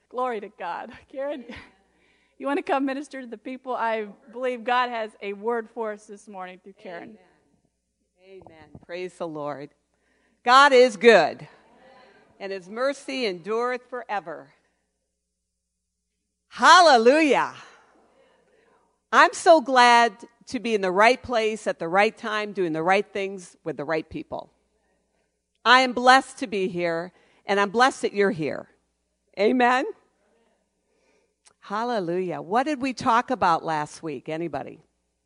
Glory to God. Karen, you want to come minister to the people? I believe God has a word for us this morning through Karen. Amen. Amen. Praise the Lord. God is good, and his mercy endureth forever. Hallelujah. I'm so glad to be in the right place at the right time, doing the right things with the right people. I am blessed to be here, and I'm blessed that you're here. Amen. Hallelujah. What did we talk about last week? Anybody?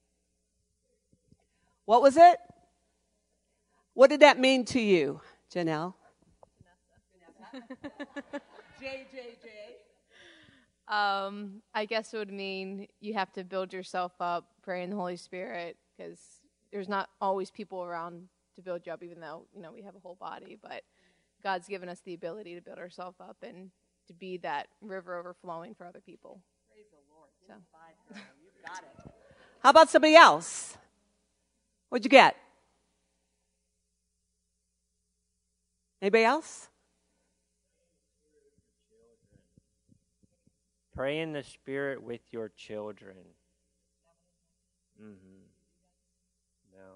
What was it? What did that mean to you, Janelle? JJJ. I guess it would mean you have to build yourself up, pray in the Holy Spirit, because there's not always people around to build you up, even though, we have a whole body. But God's given us the ability to build ourselves up and to be that river overflowing for other people. Praise the Lord. So. You got it. How about somebody else? What'd you get? Anybody else? Pray in the Spirit with your children. Mm-hmm. No.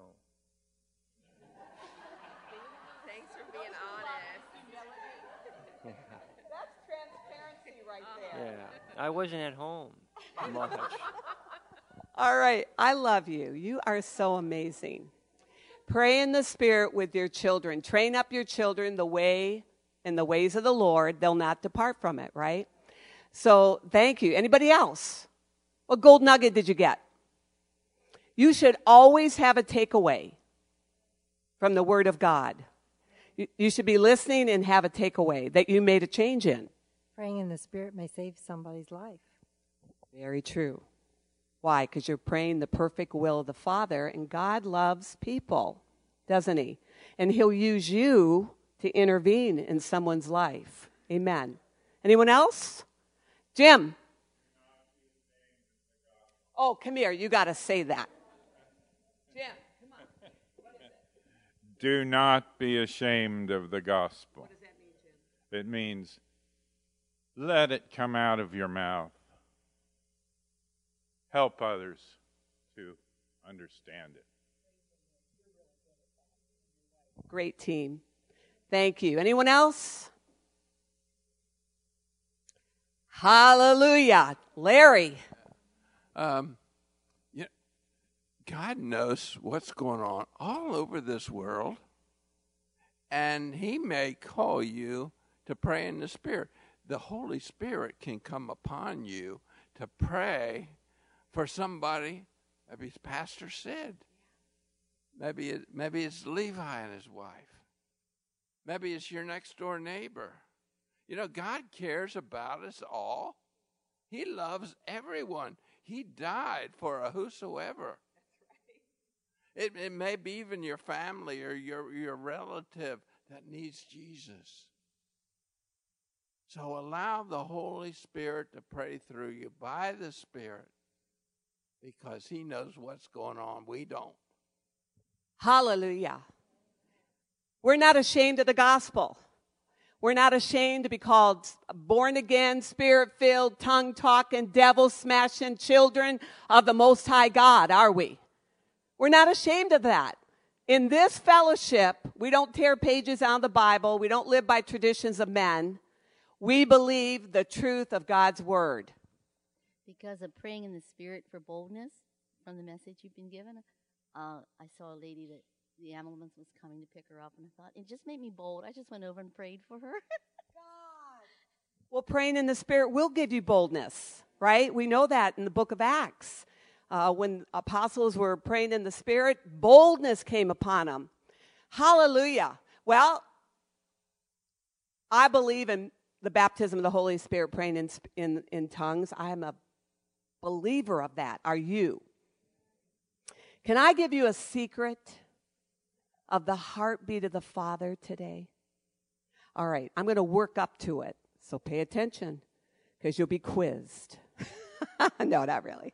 Thanks for being honest. That's transparency right there. Yeah, I wasn't at home much. All right, I love you. You are so amazing. Pray in the Spirit with your children. Train up your children in the ways of the Lord. They'll not depart from it, right? So thank you. Anybody else? What gold nugget did you get? You should always have a takeaway from the Word of God. You should be listening and have a takeaway that you made a change in. Praying in the Spirit may save somebody's life. Very true. Why? Because you're praying the perfect will of the Father, and God loves people, doesn't he? And he'll use you to intervene in someone's life. Amen. Anyone else? Jim. Oh, come here. You got to say that. Jim, come on. What is it? Do not be ashamed of the gospel. What does that mean, Jim? It means let it come out of your mouth. Help others to understand it. Great team. Thank you. Anyone else? Hallelujah. Larry. God knows what's going on all over this world, and he may call you to pray in the Spirit. The Holy Spirit can come upon you to pray for somebody. Maybe it's Pastor Sid. Maybe it's Levi and his wife. Maybe it's your next door neighbor. God cares about us all. He loves everyone. He died for a whosoever. That's right. It may be even your family or your relative that needs Jesus. So allow the Holy Spirit to pray through you by the Spirit, because he knows what's going on. We don't. Hallelujah. We're not ashamed of the gospel. We're not ashamed to be called born again, Spirit-filled, tongue-talking, devil-smashing children of the Most High God, are we? We're not ashamed of that. In this fellowship, we don't tear pages out of the Bible. We don't live by traditions of men. We believe the truth of God's word. Because of praying in the Spirit for boldness from the message you've been given, I saw a lady that the ambulance was coming to pick her up, and I thought, it just made me bold. I just went over and prayed for her. God. Well, praying in the Spirit will give you boldness, right? We know that in the book of Acts. When apostles were praying in the Spirit, boldness came upon them. Hallelujah. Well, I believe in the baptism of the Holy Spirit, praying in tongues. I am a believer of that. Are you? Can I give you a secret of the heartbeat of the Father today? All right, I'm going to work up to it, so pay attention, because you'll be quizzed. No, not really.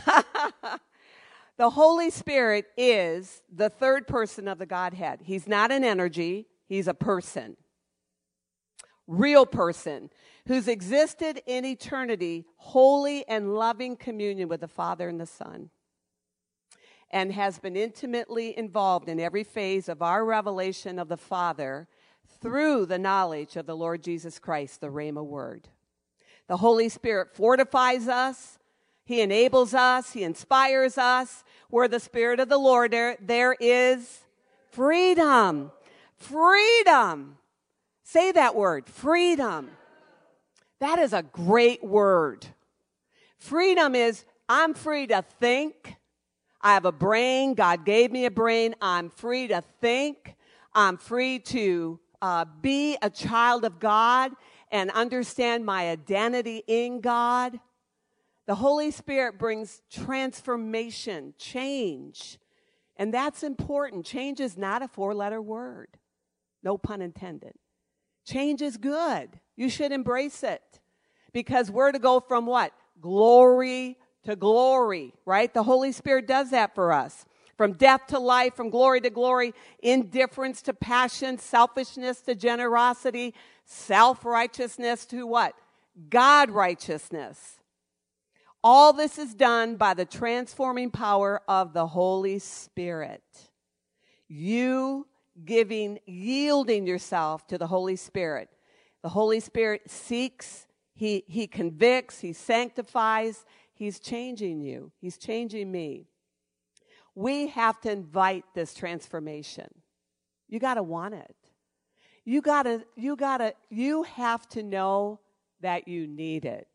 The Holy Spirit is the third person of the Godhead. He's not an energy, he's a person. real person, who's existed in eternity, holy and loving communion with the Father and the Son, and has been intimately involved in every phase of our revelation of the Father through the knowledge of the Lord Jesus Christ, the Rhema word. The Holy Spirit fortifies us. He enables us. He inspires us. Where the Spirit of the Lord, there is freedom. Freedom. Say that word, freedom. That is a great word. Freedom is, I'm free to think. I have a brain. God gave me a brain. I'm free to think. I'm free to be a child of God and understand my identity in God. The Holy Spirit brings transformation, change. And that's important. Change is not a 4-letter word. No pun intended. Change is good. You should embrace it. Because we're to go from what? Glory to glory, right? The Holy Spirit does that for us. From death to life, from glory to glory, indifference to passion, selfishness to generosity, self-righteousness to what? God righteousness. All this is done by the transforming power of the Holy Spirit. You yielding yourself to the Holy Spirit. The Holy Spirit seeks, He convicts, He sanctifies, He's changing you. He's changing me. We have to invite this transformation. You got to want it. You have to know that you need it.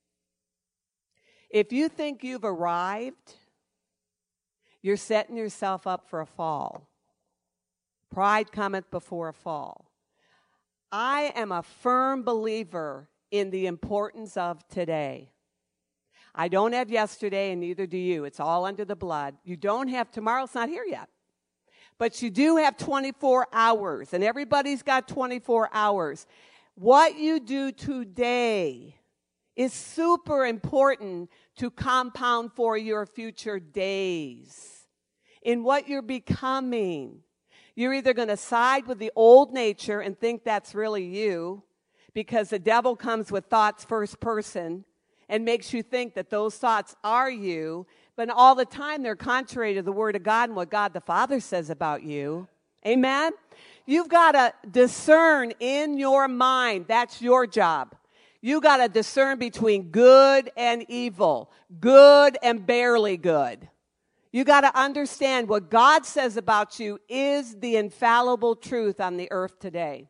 If you think you've arrived, you're setting yourself up for a fall. Pride cometh before a fall. I am a firm believer in the importance of today. I don't have yesterday, and neither do you. It's all under the blood. You don't have tomorrow. It's not here yet. But you do have 24 hours, and everybody's got 24 hours. What you do today is super important to compound for your future days. In what you're becoming. You're either going to side with the old nature and think that's really you, because the devil comes with thoughts first person and makes you think that those thoughts are you, but all the time they're contrary to the Word of God and what God the Father says about you. Amen? You've got to discern in your mind. That's your job. You got to discern between good and evil, good and barely good. You got to understand what God says about you is the infallible truth on the earth today.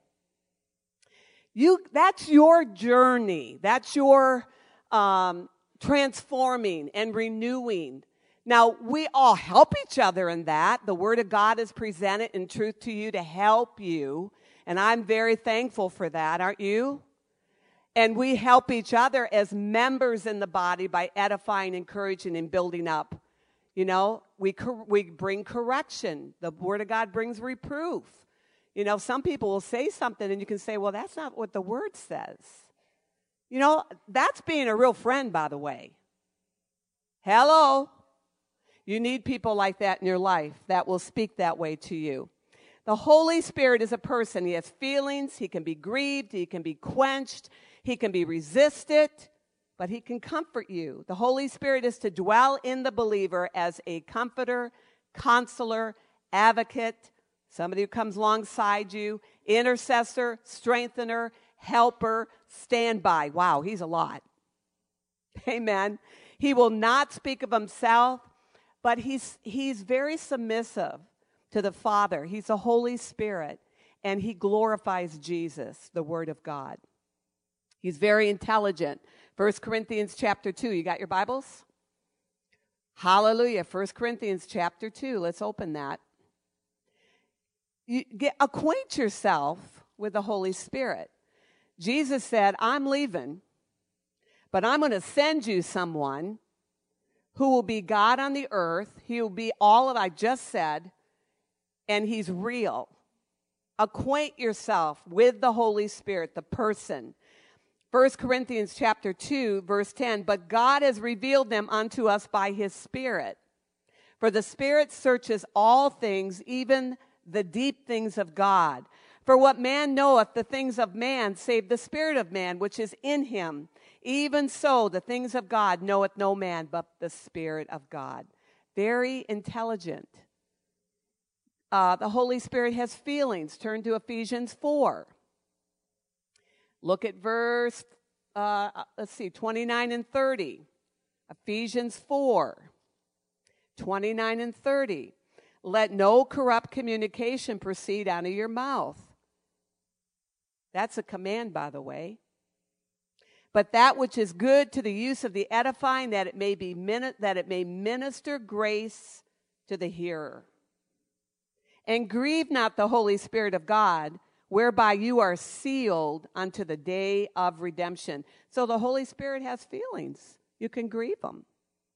That's your journey. That's your transforming and renewing. Now, we all help each other in that. The Word of God is presented in truth to you to help you. And I'm very thankful for that, aren't you? And we help each other as members in the body by edifying, encouraging, and building up. You know, we bring correction. The Word of God brings reproof. You know, some people will say something and you can say, well, that's not what the Word says. You know, that's being a real friend, by the way. Hello. You need people like that in your life that will speak that way to you. The Holy Spirit is a person. He has feelings. He can be grieved. He can be quenched. He can be resisted, but he can comfort you. The Holy Spirit is to dwell in the believer as a comforter, counselor, advocate, somebody who comes alongside you, intercessor, strengthener, helper, standby. Wow, he's a lot. Amen. He will not speak of himself, but he's very submissive to the Father. He's the Holy Spirit, and he glorifies Jesus, the Word of God. He's very intelligent. 1 Corinthians chapter 2. You got your Bibles? Hallelujah. 1 Corinthians chapter 2. Let's open that. Acquaint yourself with the Holy Spirit. Jesus said, I'm leaving, but I'm going to send you someone who will be God on the earth. He will be all that I just said, and he's real. Acquaint yourself with the Holy Spirit, the person. 1 Corinthians chapter 2, verse 10, but God has revealed them unto us by his Spirit. For the Spirit searches all things, even the deep things of God. For what man knoweth the things of man, save the spirit of man, which is in him? Even so, the things of God knoweth no man, but the Spirit of God. Very intelligent. The Holy Spirit has feelings. Turn to Ephesians 4. Look at verse, 29 and 30. Ephesians 4, 29 and 30. Let no corrupt communication proceed out of your mouth. That's a command, by the way. But that which is good to the use of the edifying, that it may minister grace to the hearer. And grieve not the Holy Spirit of God, whereby you are sealed unto the day of redemption. So the Holy Spirit has feelings. You can grieve them.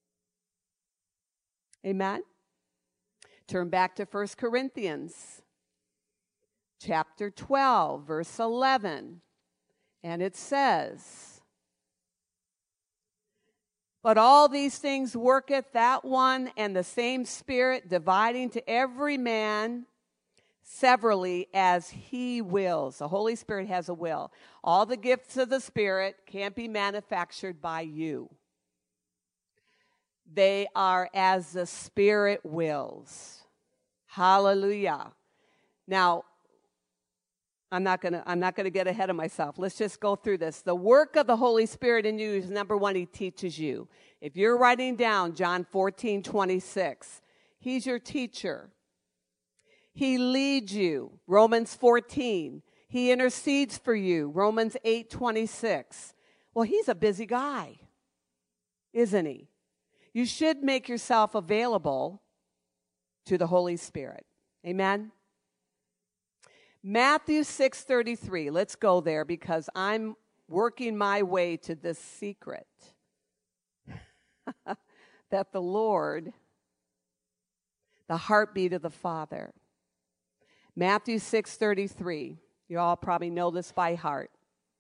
Amen? Turn back to 1 Corinthians chapter 12, verse 11. And it says, but all these things worketh that one and the same Spirit, dividing to every man severally as he wills. The Holy Spirit has a will. All the gifts of the Spirit can't be manufactured by you. They are as the Spirit wills. Hallelujah. Now, I'm not gonna get ahead of myself. Let's just go through this. The work of the Holy Spirit in you is, number one, he teaches you. If you're writing down John 14:26, he's your teacher. He leads you. Romans 14. He intercedes for you. Romans 8:26. Well, he's a busy guy, isn't he? You should make yourself available to the Holy Spirit. Amen? Matthew 6:33. Let's go there because I'm working my way to this secret that the Lord, the heartbeat of the Father. Matthew 6:33. You all probably know this by heart.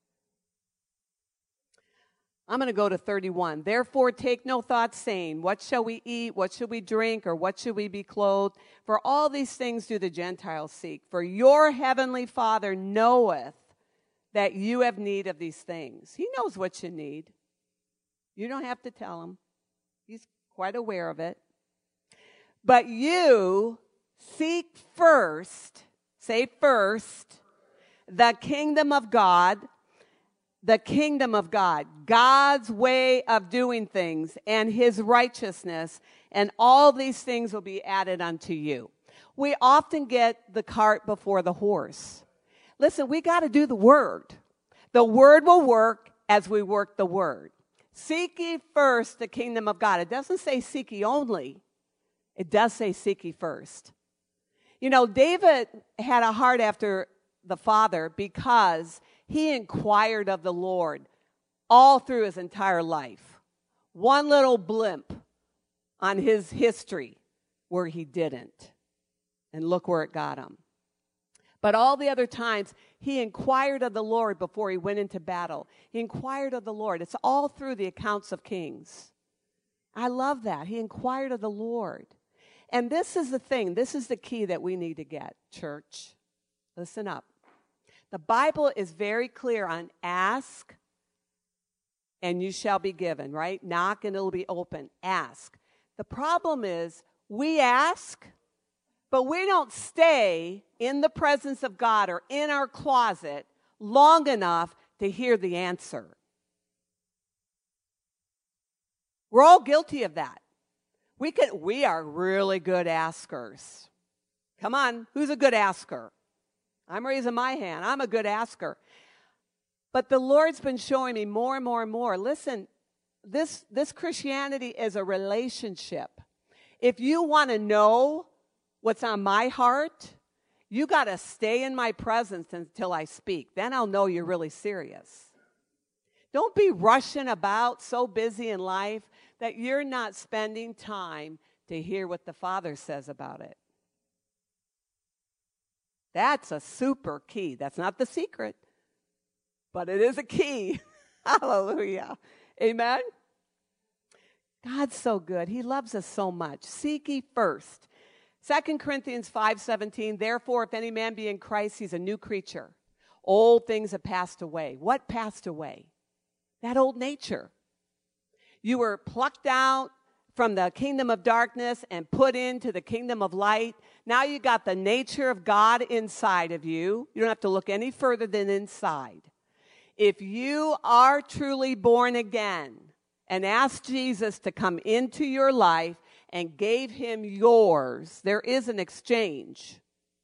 I'm going to go to 31. Therefore, take no thought, saying, what shall we eat? What shall we drink? Or what shall we be clothed? For all these things do the Gentiles seek. For your heavenly Father knoweth that you have need of these things. He knows what you need. You don't have to tell him. He's quite aware of it. But you seek first, say first, the kingdom of God. The kingdom of God, God's way of doing things, and his righteousness, and all these things will be added unto you. We often get the cart before the horse. Listen, we got to do the word. The word will work as we work the word. Seek ye first the kingdom of God. It doesn't say seek ye only. It does say seek ye first. You know, David had a heart after the Father because he inquired of the Lord all through his entire life. One little blimp on his history where he didn't. And look where it got him. But all the other times, he inquired of the Lord before he went into battle. He inquired of the Lord. It's all through the accounts of Kings. I love that. He inquired of the Lord. And this is the thing. This is the key that we need to get, church. Listen up. The Bible is very clear on ask and you shall be given, right? Knock and it'll be open. Ask. The problem is we ask, but we don't stay in the presence of God or in our closet long enough to hear the answer. We're all guilty of that. We are really good askers. Come on, who's a good asker? I'm raising my hand. I'm a good asker. But the Lord's been showing me more and more and more. Listen, this Christianity is a relationship. If you want to know what's on my heart, you got to stay in my presence until I speak. Then I'll know you're really serious. Don't be rushing about so busy in life that you're not spending time to hear what the Father says about it. That's a super key. That's not the secret, but it is a key. Hallelujah. Amen? God's so good. He loves us so much. Seek ye first. 2 Corinthians 5:17, therefore, if any man be in Christ, he's a new creature. Old things have passed away. What passed away? That old nature. You were plucked out from the kingdom of darkness and put into the kingdom of light. Now you got the nature of God inside of you. You don't have to look any further than inside. If you are truly born again and ask Jesus to come into your life and gave him yours, there is an exchange.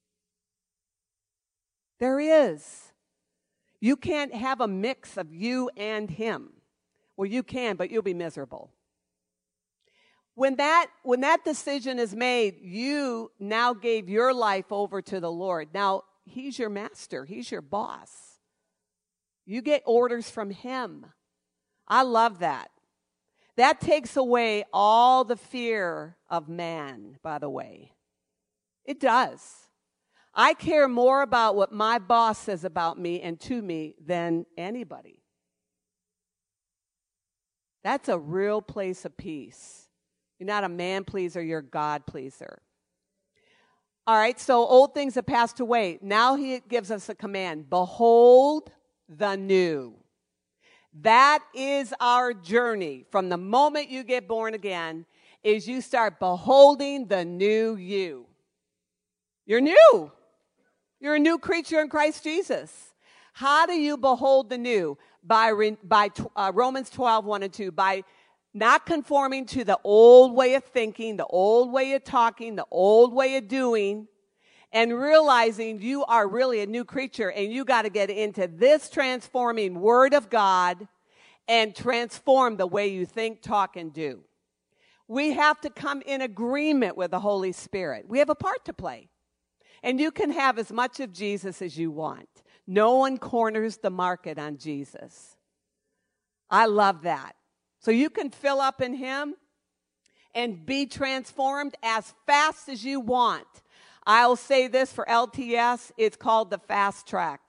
There is. You can't have a mix of you and him. Well, you can, but you'll be miserable. When that decision is made, you now gave your life over to the Lord. Now, he's your master. He's your boss. You get orders from him. I love that. That takes away all the fear of man, by the way. It does. I care more about what my boss says about me and to me than anybody. That's a real place of peace. You're not a man pleaser, you're a God pleaser. All right, so old things have passed away. Now he gives us a command. Behold the new. That is our journey. From the moment you get born again, is you start beholding the new you. You're new. You're a new creature in Christ Jesus. How do you behold the new? By Romans 12:1 and 2. By not conforming to the old way of thinking, the old way of talking, the old way of doing, and realizing you are really a new creature and you got to get into this transforming Word of God and transform the way you think, talk, and do. We have to come in agreement with the Holy Spirit. We have a part to play. And you can have as much of Jesus as you want. No one corners the market on Jesus. I love that. So you can fill up in him and be transformed as fast as you want. I'll say this for LTS, it's called the fast track.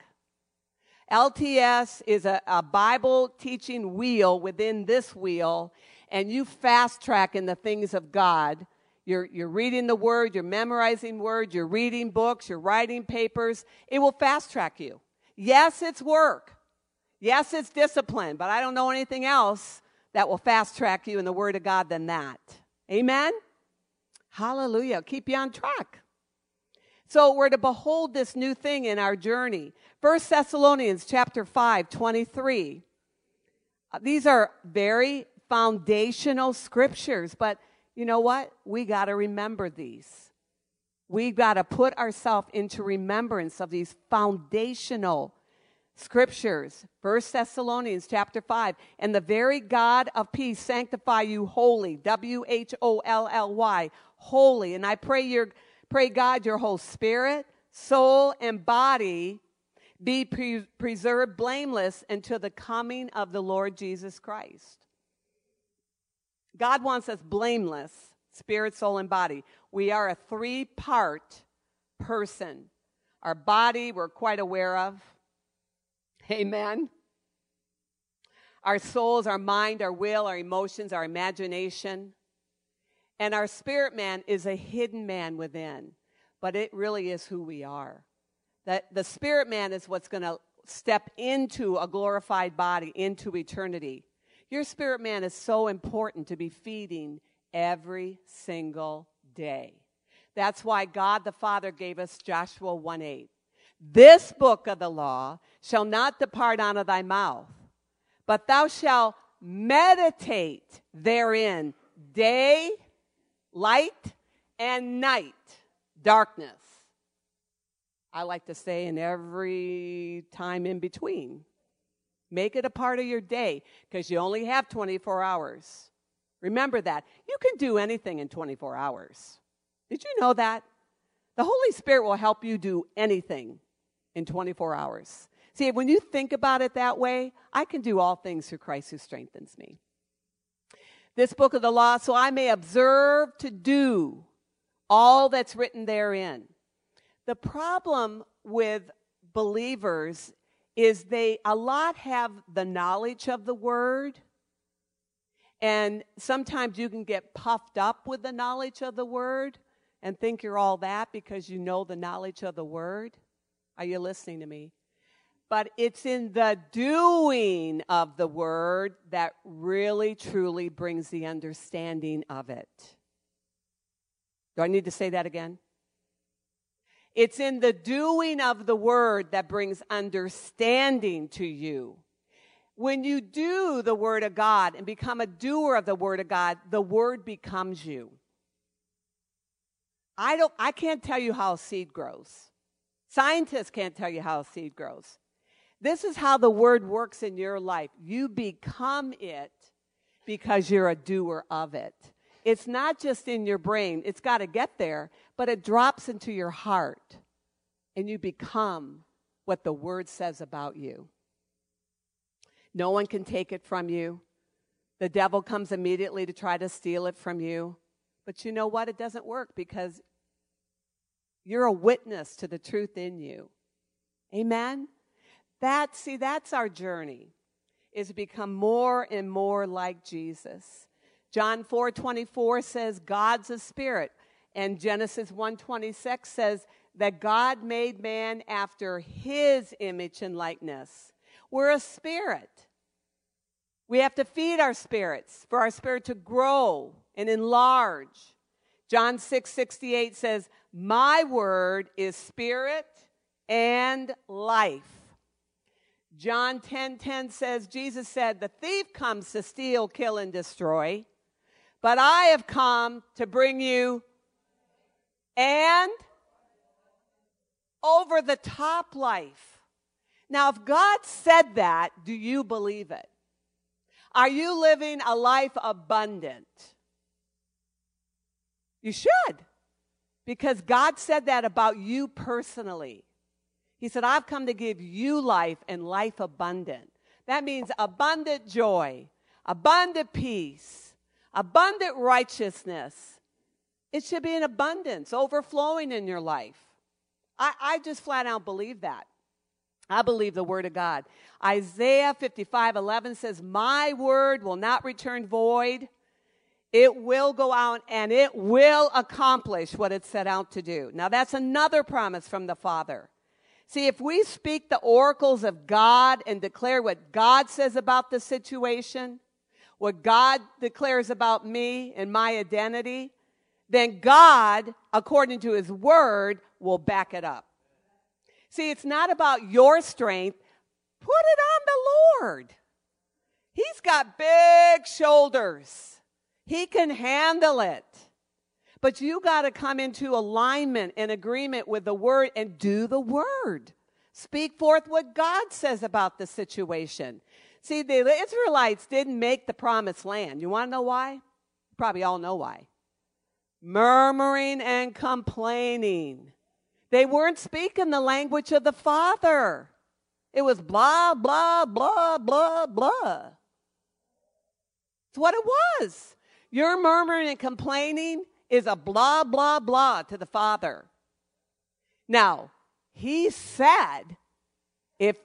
LTS is a Bible teaching wheel within this wheel, and you fast track in the things of God. You're reading the Word, you're memorizing Word, you're reading books, you're writing papers. It will fast track you. Yes, it's work. Yes, it's discipline, but I don't know anything else that will fast track you in the Word of God than that. Amen? Hallelujah. Keep you on track. So we're to behold this new thing in our journey. 1 Thessalonians chapter 5:23. These are very foundational scriptures, but you know what? We got to remember these. We've got to put ourselves into remembrance of these foundational scriptures. 1 Thessalonians chapter 5. And the very God of peace sanctify you wholly. W-H-O-L-L-Y. Holy. And I pray God your whole spirit, soul, and body be preserved blameless until the coming of the Lord Jesus Christ. God wants us blameless, spirit, soul, and body. We are a three-part person. Our body we're quite aware of. Amen. Our souls, our mind, our will, our emotions, our imagination. And our spirit man is a hidden man within. But it really is who we are. That the spirit man is what's going to step into a glorified body, into eternity. Your spirit man is so important to be feeding every single day. That's why God the Father gave us Joshua 1:8. This book of the law shall not depart out of thy mouth, but thou shalt meditate therein day, light, and night, darkness. I like to say in every time in between. Make it a part of your day because you only have 24 hours. Remember that. You can do anything in 24 hours. Did you know that? The Holy Spirit will help you do anything in 24 hours. See, when you think about it that way, I can do all things through Christ who strengthens me. This book of the law, so I may observe to do all that's written therein. The problem with believers is a lot have the knowledge of the word, and sometimes you can get puffed up with the knowledge of the word. and think you're all that because you know the knowledge of the word? Are you listening to me? But it's in the doing of the word that really, truly brings the understanding of it. Do I need to say that again? It's in the doing of the word that brings understanding to you. When you do the word of God and become a doer of the word of God, the word becomes you. I can't tell you how a seed grows. Scientists can't tell you how a seed grows. This is how the word works in your life. You become it because you're a doer of it. It's not just in your brain. It's got to get there, but it drops into your heart, and you become what the word says about you. No one can take it from you. The devil comes immediately to try to steal it from you. But you know what? It doesn't work because you're a witness to the truth in you. Amen? That's our journey, is to become more and more like Jesus. John 4:24 says God's a spirit. And Genesis 1:26 says that God made man after his image and likeness. We're a spirit. We have to feed our spirits for our spirit to grow and enlarge. John 6:68 says, my word is spirit and life. John 10:10 says, Jesus said, the thief comes to steal, kill, and destroy. But I have come to bring you and over the top life. Now, if God said that, do you believe it? Are you living a life abundant? You should, because God said that about you personally. He said, I've come to give you life and life abundant. That means abundant joy, abundant peace, abundant righteousness. It should be in abundance, overflowing in your life. I just flat out believe that. I believe the word of God. Isaiah 55:11 says, my word will not return void. It will go out and it will accomplish what it set out to do. Now that's another promise from the Father. See, if we speak the oracles of God and declare what God says about the situation, what God declares about me and my identity, then God, according to his word, will back it up. See, it's not about your strength. Put it on the Lord. He's got big shoulders. He can handle it. But you got to come into alignment and agreement with the word and do the word. Speak forth what God says about the situation. See, the Israelites didn't make the promised land. You want to know why? You probably all know why. Murmuring and complaining. They weren't speaking the language of the Father. It was blah, blah, blah, blah, blah. It's what it was. Your murmuring and complaining is a blah, blah, blah to the Father. Now, he said, if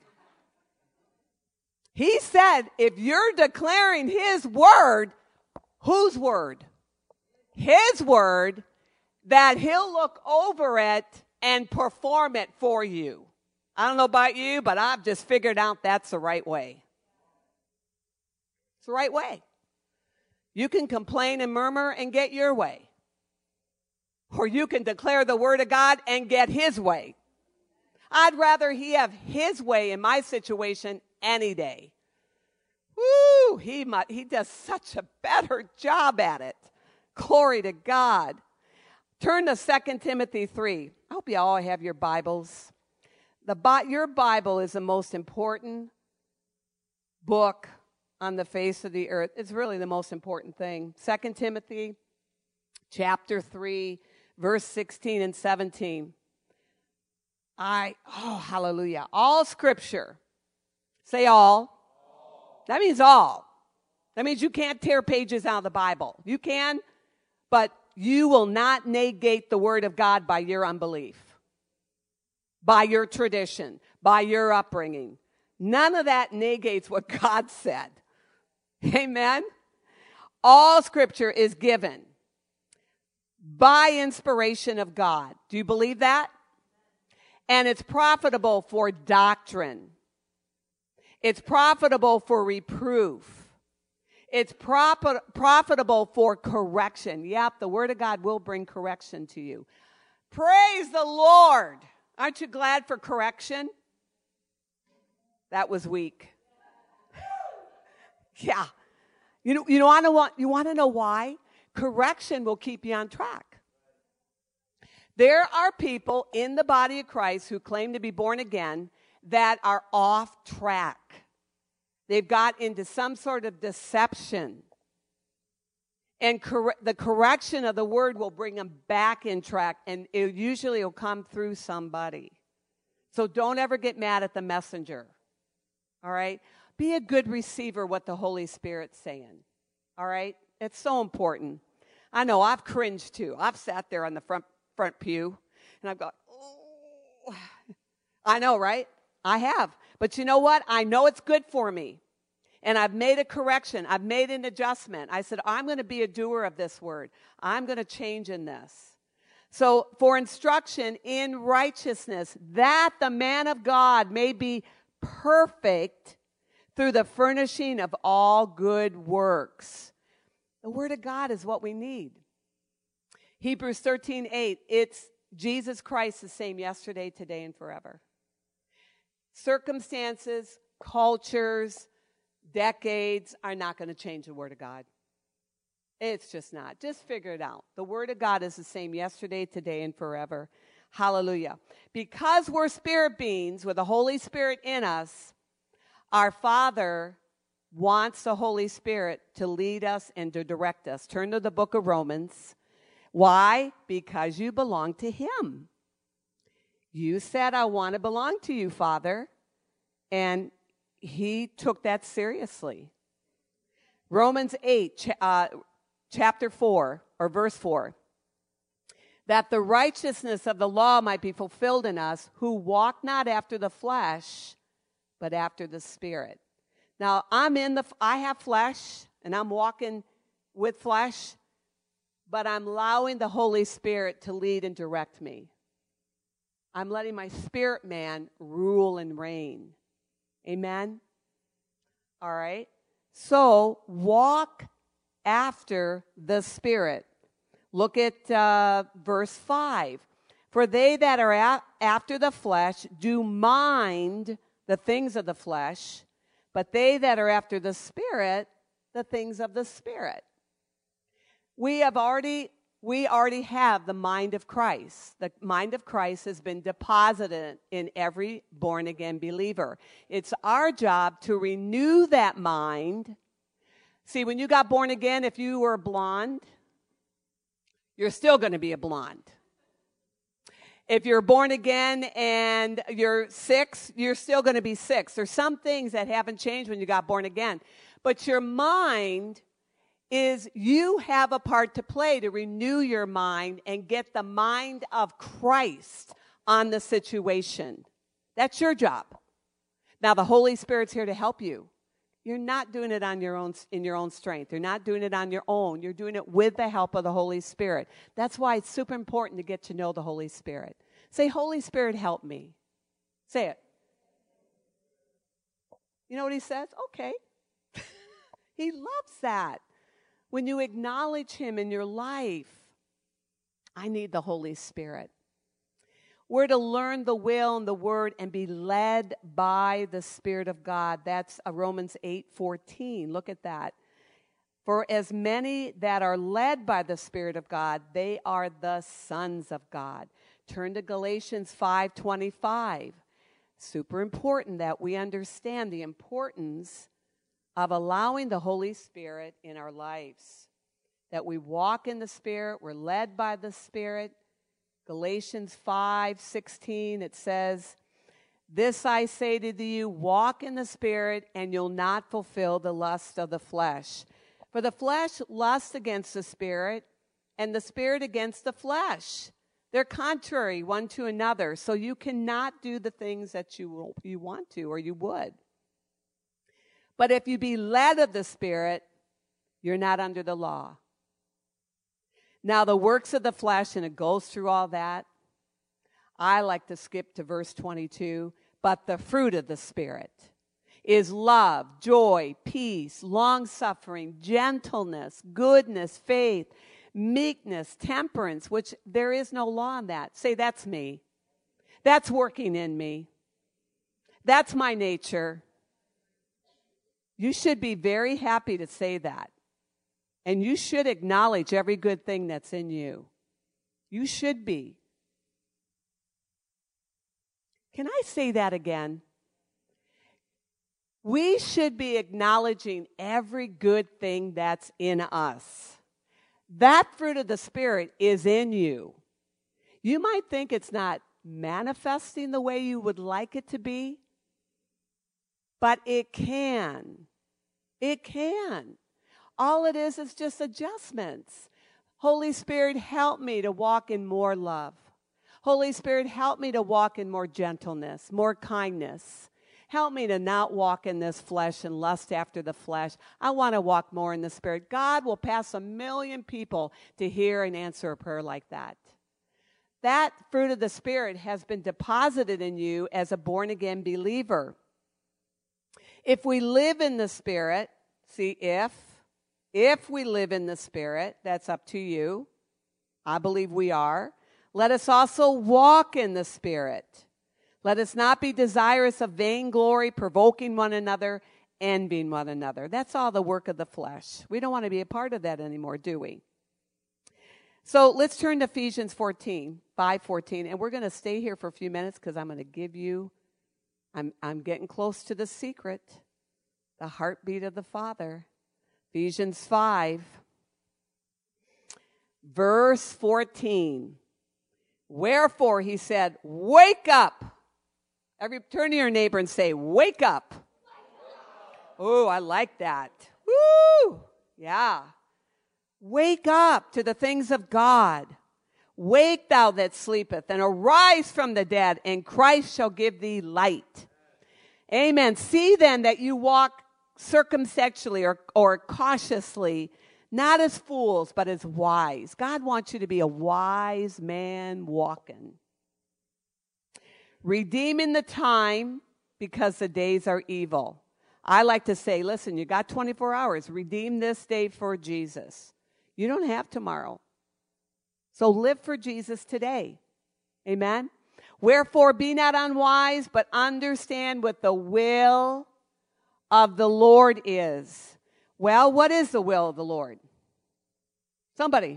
you're declaring his word, whose word? His word, that he'll look over it and perform it for you. I don't know about you, but I've just figured out that's the right way. It's the right way. You can complain and murmur and get your way. Or you can declare the word of God and get his way. I'd rather he have his way in my situation any day. Woo! He does such a better job at it. Glory to God. Turn to 2 Timothy 3. I hope you all have your Bibles. Your Bible is the most important book on the face of the earth. It's really the most important thing. 2 Timothy chapter 3, verse 16 and 17. Hallelujah. All scripture. Say all. That means all. That means you can't tear pages out of the Bible. You can, but you will not negate the word of God by your unbelief, by your tradition, by your upbringing. None of that negates what God said. Amen? All scripture is given by inspiration of God. Do you believe that? And it's profitable for doctrine. It's profitable for reproof. It's profitable for correction. Yep, the Word of God will bring correction to you. Praise the Lord. Aren't you glad for correction? That was weak. Yeah. You want to know why? Correction will keep you on track. There are people in the body of Christ who claim to be born again that are off track. They've got into some sort of deception. And the correction of the word will bring them back in track, and it usually will come through somebody. So don't ever get mad at the messenger. All right? Be a good receiver what the Holy Spirit's saying. All right? It's so important. I know, I've cringed too. I've sat there on the front pew, and I've gone, oh. I know, right? I have. But you know what? I know it's good for me. And I've made a correction. I've made an adjustment. I said, I'm going to be a doer of this word. I'm going to change in this. So for instruction in righteousness, that the man of God may be perfect through the furnishing of all good works. The word of God is what we need. Hebrews 13:8, it's Jesus Christ the same yesterday, today, and forever. Circumstances, cultures, decades are not going to change the Word of God. It's just not. Just figure it out. The Word of God is the same yesterday, today, and forever. Hallelujah. Because we're spirit beings with the Holy Spirit in us, our Father wants the Holy Spirit to lead us and to direct us. Turn to the book of Romans. Why? Because you belong to Him. You said, I want to belong to you, Father. And He took that seriously. Romans 8, chapter 4, or verse 4. That the righteousness of the law might be fulfilled in us, who walk not after the flesh, but after the Spirit. Now, I have flesh, and I'm walking with flesh, but I'm allowing the Holy Spirit to lead and direct me. I'm letting my spirit man rule and reign. Amen? All right? So, walk after the Spirit. Look at verse 5. For they that are after the flesh do mind the things of the flesh, but they that are after the Spirit, the things of the Spirit. We already have the mind of Christ. The mind of Christ has been deposited in every born-again believer. It's our job to renew that mind. See, when you got born again, if you were blonde, you're still going to be a blonde. If you're born again and you're 6, you're still going to be 6. There's some things that haven't changed when you got born again. But your mind is, you have a part to play to renew your mind and get the mind of Christ on the situation. That's your job. Now, the Holy Spirit's here to help you. You're not doing it on your own, in your own strength. You're not doing it on your own. You're doing it with the help of the Holy Spirit. That's why it's super important to get to know the Holy Spirit. Say, Holy Spirit, help me. Say it. You know what he says? Okay. He loves that. When you acknowledge him in your life, I need the Holy Spirit. We're to learn the will and the word and be led by the Spirit of God. That's Romans 8:14. Look at that. For as many that are led by the Spirit of God, they are the sons of God. Turn to Galatians 5:25. Super important that we understand the importance of allowing the Holy Spirit in our lives. That we walk in the Spirit, we're led by the Spirit. Galatians 5:16, it says, this I say to you, walk in the Spirit, and you'll not fulfill the lust of the flesh. For the flesh lusts against the Spirit, and the Spirit against the flesh. They're contrary one to another, so you cannot do the things that you want to or you would. But if you be led of the Spirit, you're not under the law. Now, the works of the flesh, and it goes through all that. I like to skip to verse 22. But the fruit of the Spirit is love, joy, peace, long-suffering, gentleness, goodness, faith, meekness, temperance, which there is no law in that. Say, that's me. That's working in me. That's my nature. You should be very happy to say that. And you should acknowledge every good thing that's in you. You should be. Can I say that again? We should be acknowledging every good thing that's in us. That fruit of the Spirit is in you. You might think it's not manifesting the way you would like it to be, but it can. It can. All it is just adjustments. Holy Spirit, help me to walk in more love. Holy Spirit, help me to walk in more gentleness, more kindness. Help me to not walk in this flesh and lust after the flesh. I want to walk more in the Spirit. God will pass 1 million people to hear and answer a prayer like that. That fruit of the Spirit has been deposited in you as a born-again believer. If we live in the Spirit, see, if we live in the Spirit, that's up to you. I believe we are. Let us also walk in the Spirit. Let us not be desirous of vainglory, provoking one another, envying one another. That's all the work of the flesh. We don't want to be a part of that anymore, do we? So let's turn to Ephesians 5:14, and we're going to stay here for a few minutes because I'm going to give you, I'm getting close to the secret, the heartbeat of the Father. Ephesians 5, verse 14. Wherefore, he said, wake up. Turn to your neighbor and say, wake up. Oh, I like that. Woo! Yeah. Wake up to the things of God. Wake thou that sleepeth, and arise from the dead, and Christ shall give thee light. Amen. See then that you walk circumspectly or cautiously, not as fools, but as wise. God wants you to be a wise man walking. Redeeming the time because the days are evil. I like to say, listen, you got 24 hours. Redeem this day for Jesus. You don't have tomorrow. So live for Jesus today. Amen? Wherefore, be not unwise, but understand what the will of the Lord is. Well, what is the will of the Lord? Somebody.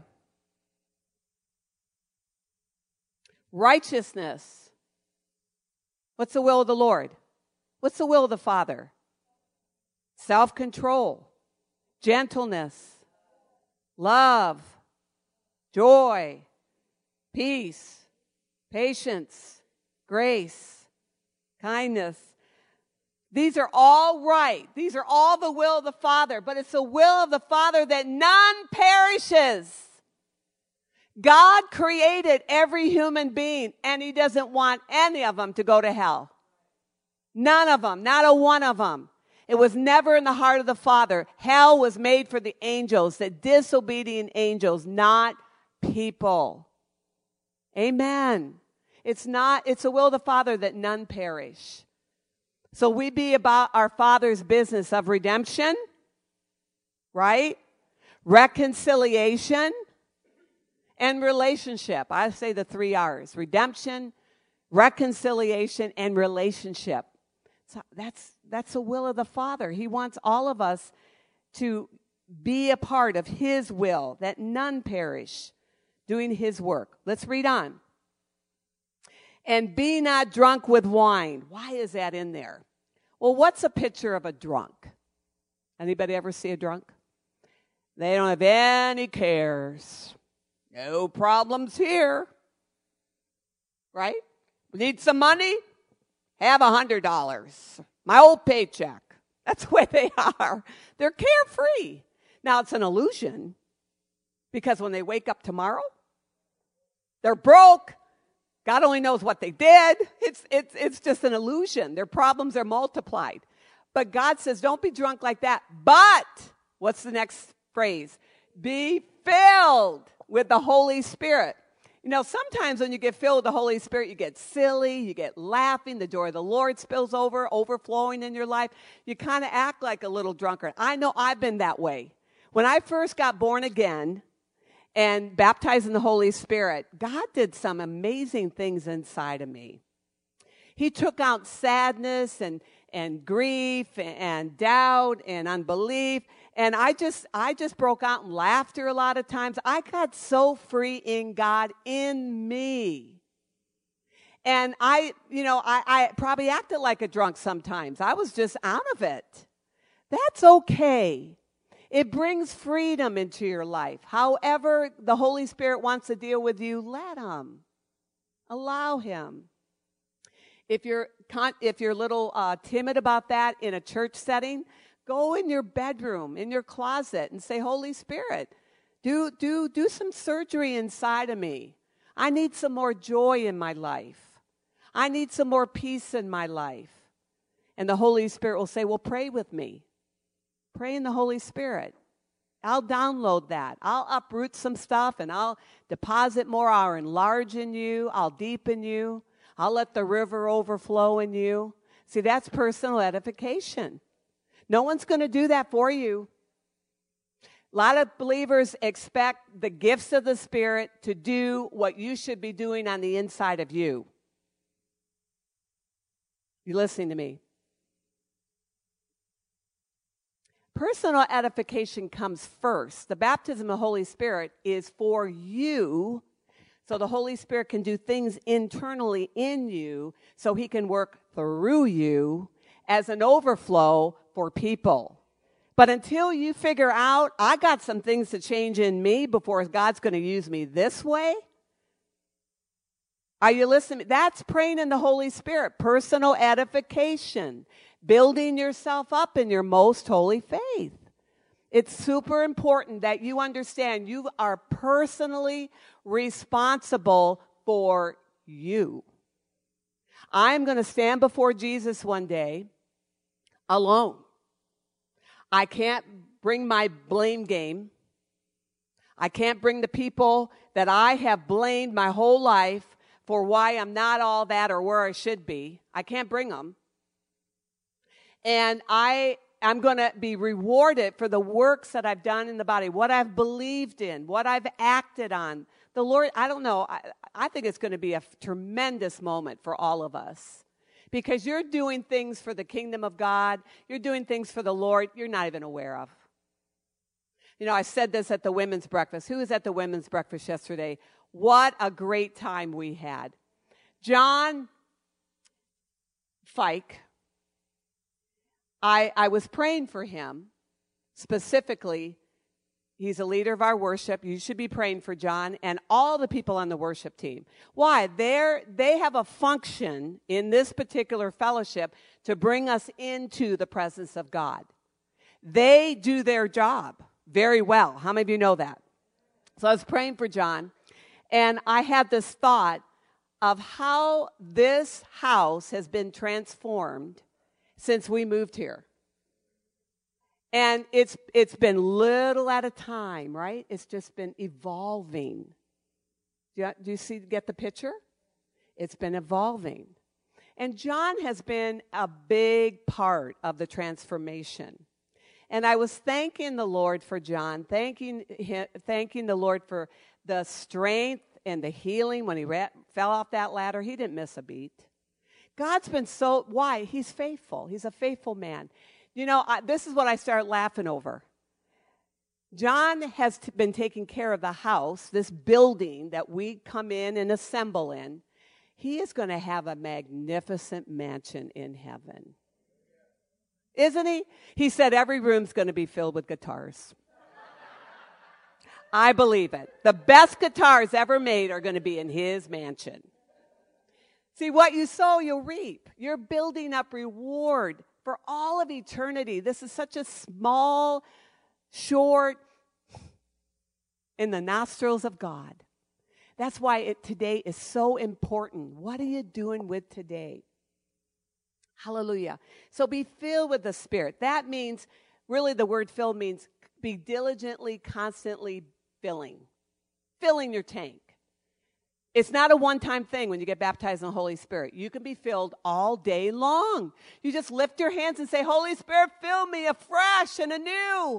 Righteousness. What's the will of the Lord? What's the will of the Father? Self-control, gentleness, love, joy, peace, patience, grace, kindness. These are all right. These are all the will of the Father, but it's the will of the Father that none perishes. God created every human being, and he doesn't want any of them to go to hell. None of them, not a one of them. It was never in the heart of the Father. Hell was made for the angels, the disobedient angels, not people. Amen. It's the will of the Father that none perish. So we be about our Father's business of redemption, right? Reconciliation and relationship. I say the 3 R's: redemption, reconciliation, and relationship. So that's the will of the Father. He wants all of us to be a part of his will, that none perish, doing his work. Let's read on. And be not drunk with wine. Why is that in there? Well, what's a picture of a drunk? Anybody ever see a drunk? They don't have any cares. No problems here. Right? Need some money? Have $100. My old paycheck. That's the way they are. They're carefree. Now, it's an illusion, because when they wake up tomorrow, they're broke. God only knows what they did. It's just an illusion. Their problems are multiplied. But God says, don't be drunk like that. But, what's the next phrase? Be filled with the Holy Spirit. You know, sometimes when you get filled with the Holy Spirit, you get silly, you get laughing, the joy of the Lord spills over, overflowing in your life. You kind of act like a little drunkard. I know I've been that way. When I first got born again and baptized in the Holy Spirit, God did some amazing things inside of me. He took out sadness and grief and doubt and unbelief. And I just broke out in laughter a lot of times. I got so free in God in me. And I probably acted like a drunk sometimes. I was just out of it. That's okay. It brings freedom into your life. However the Holy Spirit wants to deal with you, let him. Allow him. If you're a little timid about that in a church setting, go in your bedroom, in your closet, and say, Holy Spirit, do some surgery inside of me. I need some more joy in my life. I need some more peace in my life. And the Holy Spirit will say, well, pray with me. Pray in the Holy Spirit. I'll download that. I'll uproot some stuff, and I'll deposit more. I'll enlarge in you. I'll deepen you. I'll let the river overflow in you. See, that's personal edification. No one's going to do that for you. A lot of believers expect the gifts of the Spirit to do what you should be doing on the inside of you. You listening to me? Personal edification comes first. The baptism of the Holy Spirit is for you, so the Holy Spirit can do things internally in you, so he can work through you as an overflow for people. But until you figure out, I got some things to change in me before God's going to use me this way. Are you listening? That's praying in the Holy Spirit. Personal edification. Building yourself up in your most holy faith. It's super important that you understand you are personally responsible for you. I'm going to stand before Jesus one day alone. I can't bring my blame game. I can't bring the people that I have blamed my whole life for why I'm not all that or where I should be. I can't bring them. And I'm going to be rewarded for the works that I've done in the body, what I've believed in, what I've acted on. The Lord, I don't know, I think it's going to be a tremendous moment for all of us. Because you're doing things for the kingdom of God. You're doing things for the Lord you're not even aware of. You know, I said this at the women's breakfast. Who was at the women's breakfast yesterday? What a great time we had. John Fike, I was praying for him specifically. He's a leader of our worship. You should be praying for John and all the people on the worship team. Why? They have a function in this particular fellowship to bring us into the presence of God. They do their job very well. How many of you know that? So I was praying for John, and I had this thought of how this house has been transformed since we moved here. And it's been little at a time, right? It's just been evolving. Do you get the picture? It's been evolving. And John has been a big part of the transformation. And I was thanking the Lord for John, thanking the Lord for the strength and the healing when he fell off that ladder. He didn't miss a beat. God's been why? He's faithful. He's a faithful man. You know, this is what I started laughing over. John has been taking care of the house, this building that we come in and assemble in. He is going to have a magnificent mansion in heaven. Isn't he? He said every room's going to be filled with guitars. I believe it. The best guitars ever made are going to be in his mansion. See, what you sow, you'll reap. You're building up reward for all of eternity. This is such a small, short, in the nostrils of God. That's why today is so important. What are you doing with today? Hallelujah. So be filled with the Spirit. That means, really the word filled means be diligently, constantly filling your tank. It's not a one-time thing when you get baptized in the Holy Spirit. You can be filled all day long. You just lift your hands and say, Holy Spirit, fill me afresh and anew.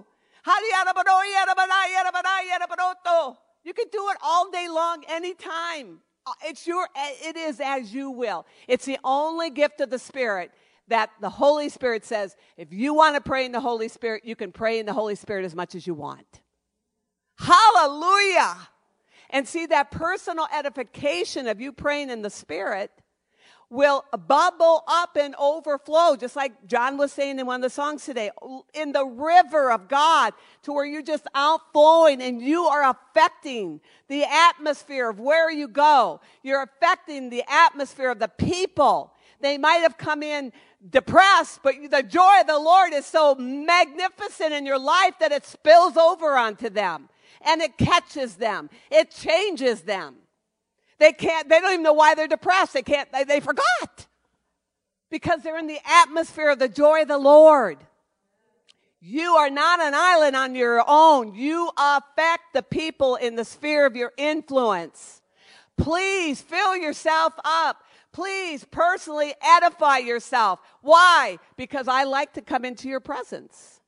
You can do it all day long, anytime. It is as you will. It's the only gift of the Spirit that the Holy Spirit says, if you want to pray in the Holy Spirit, you can pray in the Holy Spirit as much as you want. Hallelujah. And see, that personal edification of you praying in the Spirit will bubble up and overflow, just like John was saying in one of the songs today, in the river of God, to where you're just outflowing and you are affecting the atmosphere of where you go. You're affecting the atmosphere of the people. They might have come in depressed, but the joy of the Lord is so magnificent in your life that it spills over onto them. And it catches them. It changes them. They don't even know why they're depressed. They forgot. Because they're in the atmosphere of the joy of the Lord. You are not an island on your own. You affect the people in the sphere of your influence. Please fill yourself up. Please personally edify yourself. Why? Because I like to come into your presence.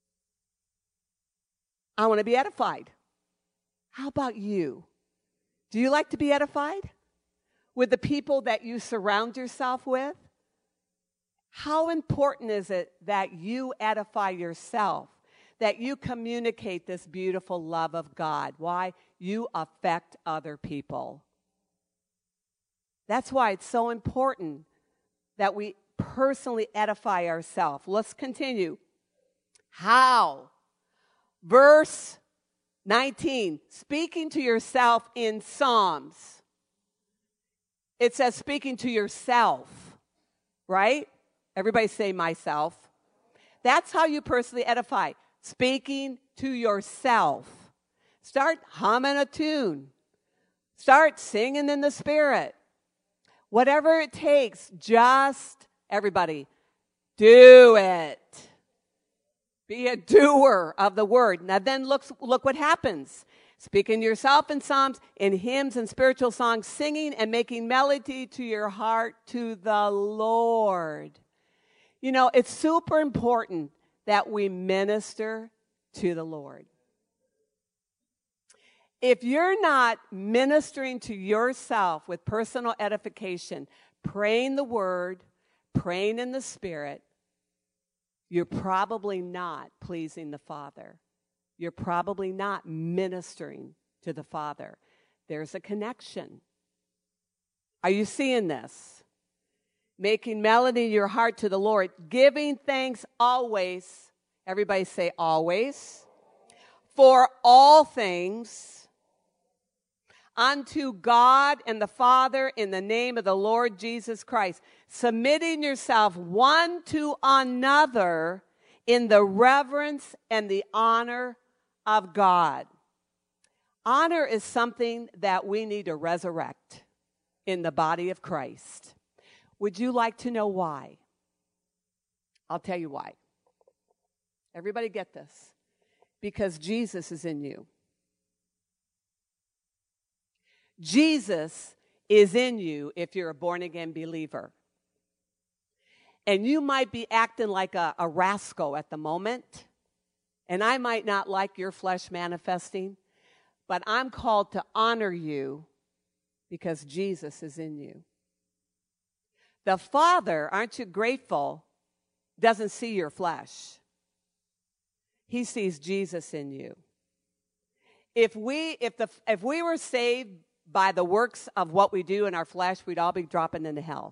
I want to be edified. How about you? Do you like to be edified with the people that you surround yourself with? How important is it that you edify yourself, that you communicate this beautiful love of God? Why? You affect other people. That's why it's so important that we personally edify ourselves. Let's continue. How? Verse 19, speaking to yourself in Psalms. It says speaking to yourself, right? Everybody say myself. That's how you personally edify. Speaking to yourself. Start humming a tune. Start singing in the Spirit. Whatever it takes, just, everybody, do it. Be a doer of the word. Now then look what happens. Speaking to yourself in psalms, in hymns and spiritual songs, singing and making melody to your heart to the Lord. You know, it's super important that we minister to the Lord. If you're not ministering to yourself with personal edification, praying the word, praying in the Spirit, you're probably not pleasing the Father. You're probably not ministering to the Father. There's a connection. Are you seeing this? Making melody in your heart to the Lord, giving thanks always. Everybody say always. For all things unto God and the Father in the name of the Lord Jesus Christ, submitting yourself one to another in the reverence and the honor of God. Honor is something that we need to resurrect in the body of Christ. Would you like to know why? I'll tell you why. Everybody get this. Because Jesus is in you. Jesus is in you if you're a born-again believer. And you might be acting like a rascal at the moment. And I might not like your flesh manifesting. But I'm called to honor you because Jesus is in you. The Father, aren't you grateful, doesn't see your flesh. He sees Jesus in you. If we were saved by the works of what we do in our flesh, we'd all be dropping into hell.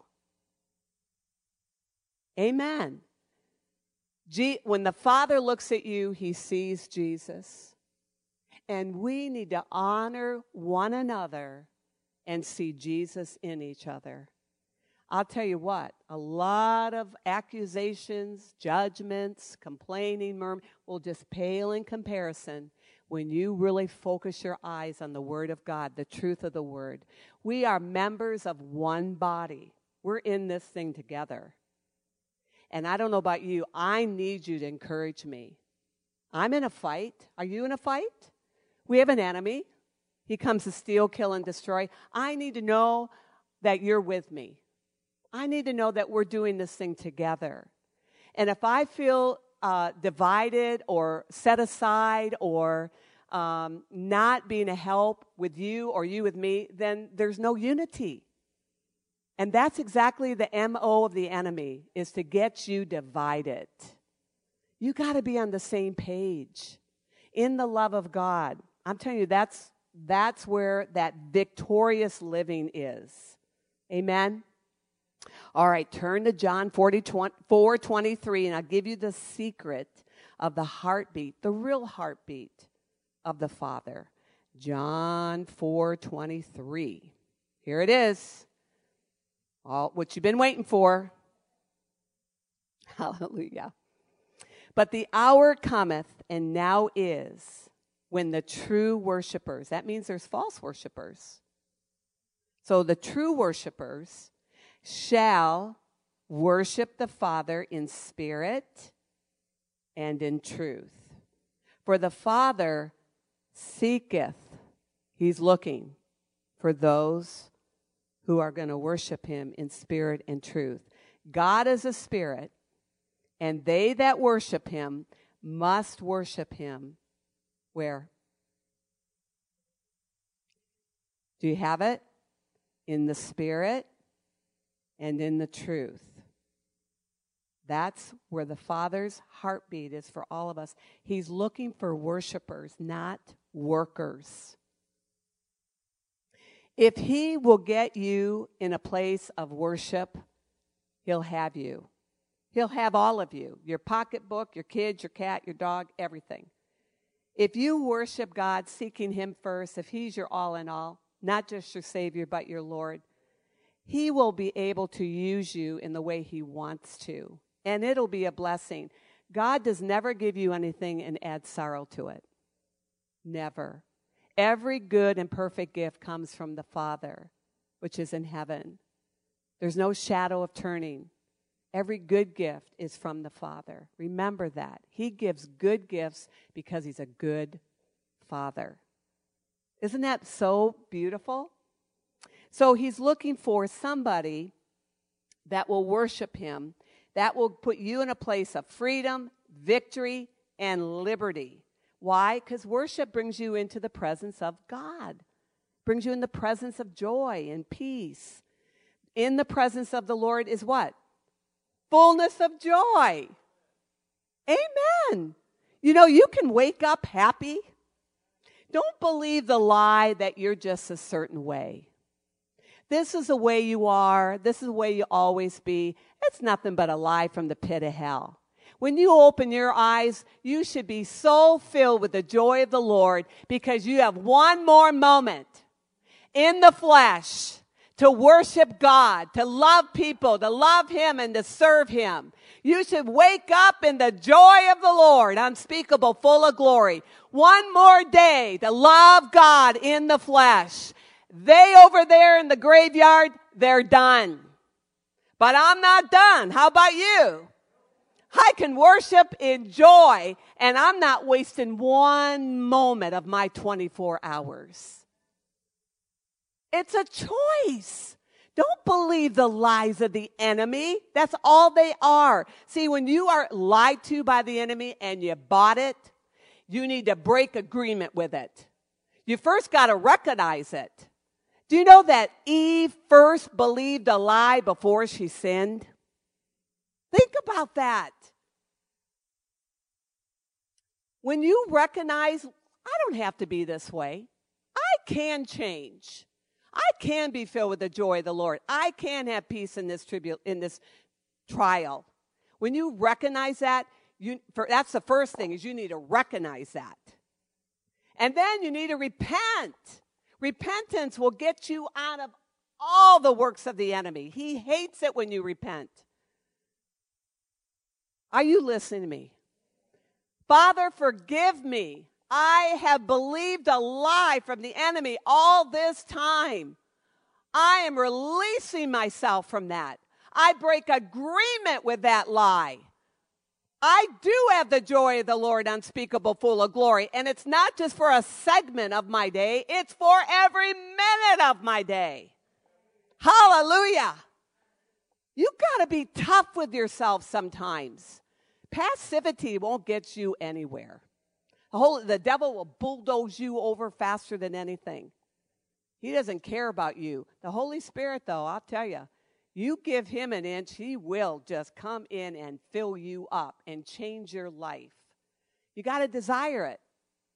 Amen. When the Father looks at you, he sees Jesus. And we need to honor one another and see Jesus in each other. I'll tell you what, a lot of accusations, judgments, complaining, murmuring will just pale in comparison when you really focus your eyes on the Word of God, the truth of the Word. We are members of one body. We're in this thing together. And I don't know about you, I need you to encourage me. I'm in a fight. Are you in a fight? We have an enemy. He comes to steal, kill, and destroy. I need to know that you're with me. I need to know that we're doing this thing together. And if I feel divided or set aside or not being a help with you or you with me, then there's no unity. And that's exactly the MO of the enemy, is to get you divided. You got to be on the same page in the love of God. I'm telling you, that's where that victorious living is. Amen? All right, turn to John 4:23, and I'll give you the secret of the heartbeat, the real heartbeat of the Father. John 4:23. Here it is. All what you've been waiting for. Hallelujah. But the hour cometh, and now is, when the true worshipers, that means there's false worshipers. So the true worshipers shall worship the Father in spirit and in truth. For the Father seeketh, he's looking for those who are going to worship him in spirit and truth. God is a spirit, and they that worship him must worship him. Where? Do you have it? In the spirit and in the truth. That's where the Father's heartbeat is for all of us. He's looking for worshipers, not workers. If he will get you in a place of worship, he'll have you. He'll have all of you, your pocketbook, your kids, your cat, your dog, everything. If you worship God, seeking him first, if he's your all in all, not just your Savior, but your Lord, he will be able to use you in the way he wants to. And it'll be a blessing. God does never give you anything and add sorrow to it. Never. Every good and perfect gift comes from the Father, which is in heaven. There's no shadow of turning. Every good gift is from the Father. Remember that. He gives good gifts because he's a good Father. Isn't that so beautiful? So he's looking for somebody that will worship him, that will put you in a place of freedom, victory, and liberty. Why? Because worship brings you into the presence of God, brings you in the presence of joy and peace. In the presence of the Lord is what? Fullness of joy. Amen. You know, you can wake up happy. Don't believe the lie that you're just a certain way. This is the way you are. This is the way you always be. It's nothing but a lie from the pit of hell. When you open your eyes, you should be so filled with the joy of the Lord because you have one more moment in the flesh to worship God, to love people, to love him, and to serve him. You should wake up in the joy of the Lord, unspeakable, full of glory. One more day to love God in the flesh. They over there in the graveyard, they're done. But I'm not done. How about you? I can worship in joy, and I'm not wasting one moment of my 24 hours. It's a choice. Don't believe the lies of the enemy. That's all they are. See, when you are lied to by the enemy and you bought it, you need to break agreement with it. You first got to recognize it. Do you know that Eve first believed a lie before she sinned? Think about that. When you recognize, I don't have to be this way. I can change. I can be filled with the joy of the Lord. I can have peace in this trial. When you recognize that, that's the first thing, is you need to recognize that. And then you need to repent. Repentance will get you out of all the works of the enemy. He hates it when you repent. Are you listening to me? Father, forgive me. I have believed a lie from the enemy all this time. I am releasing myself from that. I break agreement with that lie. I do have the joy of the Lord unspeakable, full of glory. And it's not just for a segment of my day, it's for every minute of my day. Hallelujah. You got to be tough with yourself sometimes. Passivity won't get you anywhere. The devil will bulldoze you over faster than anything. He doesn't care about you. The Holy Spirit, though, I'll tell you, you give him an inch, he will just come in and fill you up and change your life. You got to desire it.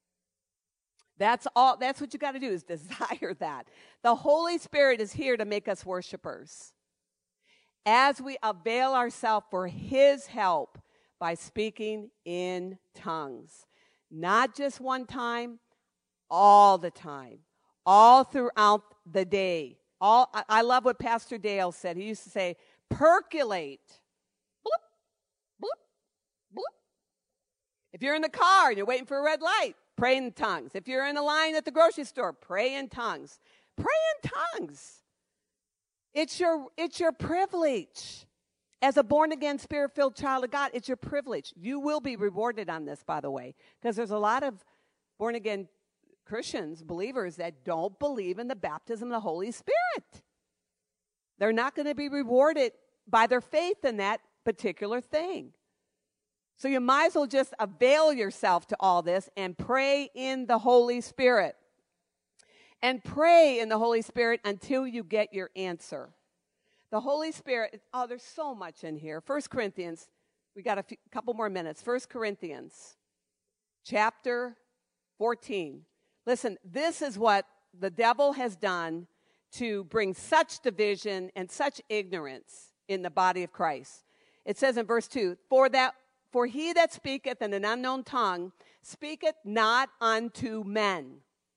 That's all. That's what you got to do, is desire that. The Holy Spirit is here to make us worshipers. As we avail ourselves for his help by speaking in tongues. Not just one time, all the time. All throughout the day. I love what Pastor Dale said. He used to say, percolate. Bloop, bloop, bloop. If you're in the car and you're waiting for a red light, pray in tongues. If you're in a line at the grocery store, pray in tongues. Pray in tongues. It's your privilege. As a born-again, spirit-filled child of God, it's your privilege. You will be rewarded on this, by the way, because there's a lot of born-again Christians, believers, that don't believe in the baptism of the Holy Spirit. They're not going to be rewarded by their faith in that particular thing. So you might as well just avail yourself to all this and pray in the Holy Spirit. And pray in the Holy Spirit until you get your answer. The Holy Spirit, there's so much in here. 1 Corinthians, we got a couple more minutes. 1 Corinthians chapter 14. Listen, this is what the devil has done to bring such division and such ignorance in the body of Christ. It says in verse 2, For he that speaketh in an unknown tongue speaketh not unto men.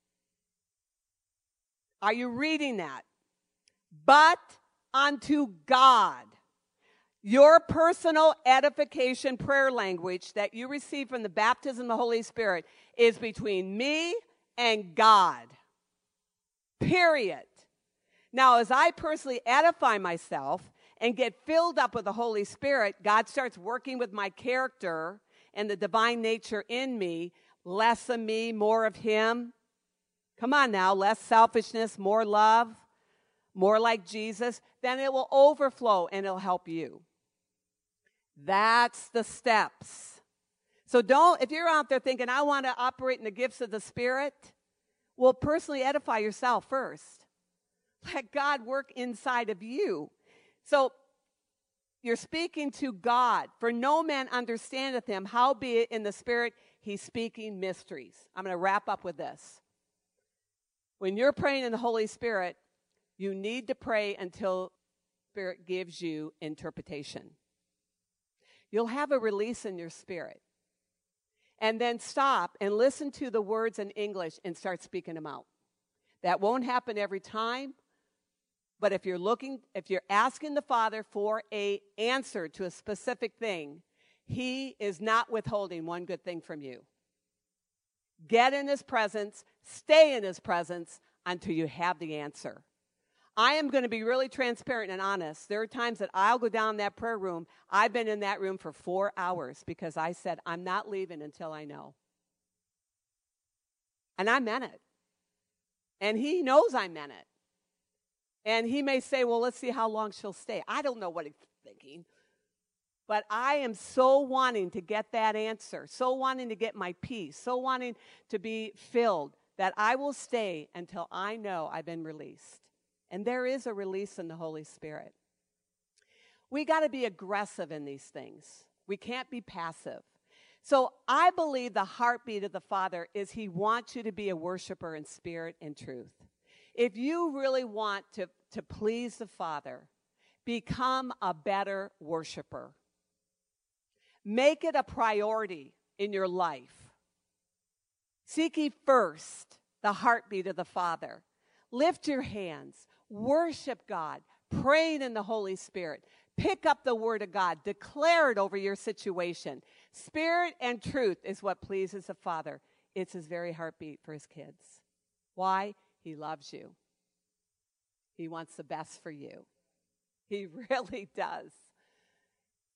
Are you reading that? But unto God. Your personal edification prayer language that you receive from the baptism of the Holy Spirit is between me and God. Period. Now, as I personally edify myself and get filled up with the Holy Spirit, God starts working with my character and the divine nature in me. Less of me, more of him. Come on now, less selfishness, more love, more like Jesus. Then it will overflow and it'll help you. That's the steps. So if you're out there thinking, I want to operate in the gifts of the Spirit, well, personally edify yourself first. Let God work inside of you. So you're speaking to God. For no man understandeth him, howbeit in the Spirit he's speaking mysteries. I'm going to wrap up with this. When you're praying in the Holy Spirit, you need to pray until the Spirit gives you interpretation. You'll have a release in your spirit. And then stop and listen to the words in English and start speaking them out. That won't happen every time. But if you're asking the Father for an answer to a specific thing, he is not withholding one good thing from you. Get in his presence, stay in his presence until you have the answer. I am going to be really transparent and honest. There are times that I'll go down that prayer room. I've been in that room for 4 hours because I said, I'm not leaving until I know. And I meant it. And he knows I meant it. And he may say, well, let's see how long she'll stay. I don't know what he's thinking. But I am so wanting to get that answer, so wanting to get my peace, so wanting to be filled that I will stay until I know I've been released. And there is a release in the Holy Spirit. We got to be aggressive in these things. We can't be passive. So I believe the heartbeat of the Father is he wants you to be a worshiper in spirit and truth. If you really want to please the Father, become a better worshiper. Make it a priority in your life. Seek ye first the heartbeat of the Father. Lift your hands. Worship God. Praying in the Holy Spirit. Pick up the Word of God. Declare it over your situation. Spirit and truth is what pleases the Father. It's his very heartbeat for his kids. Why? He loves you. He wants the best for you. He really does.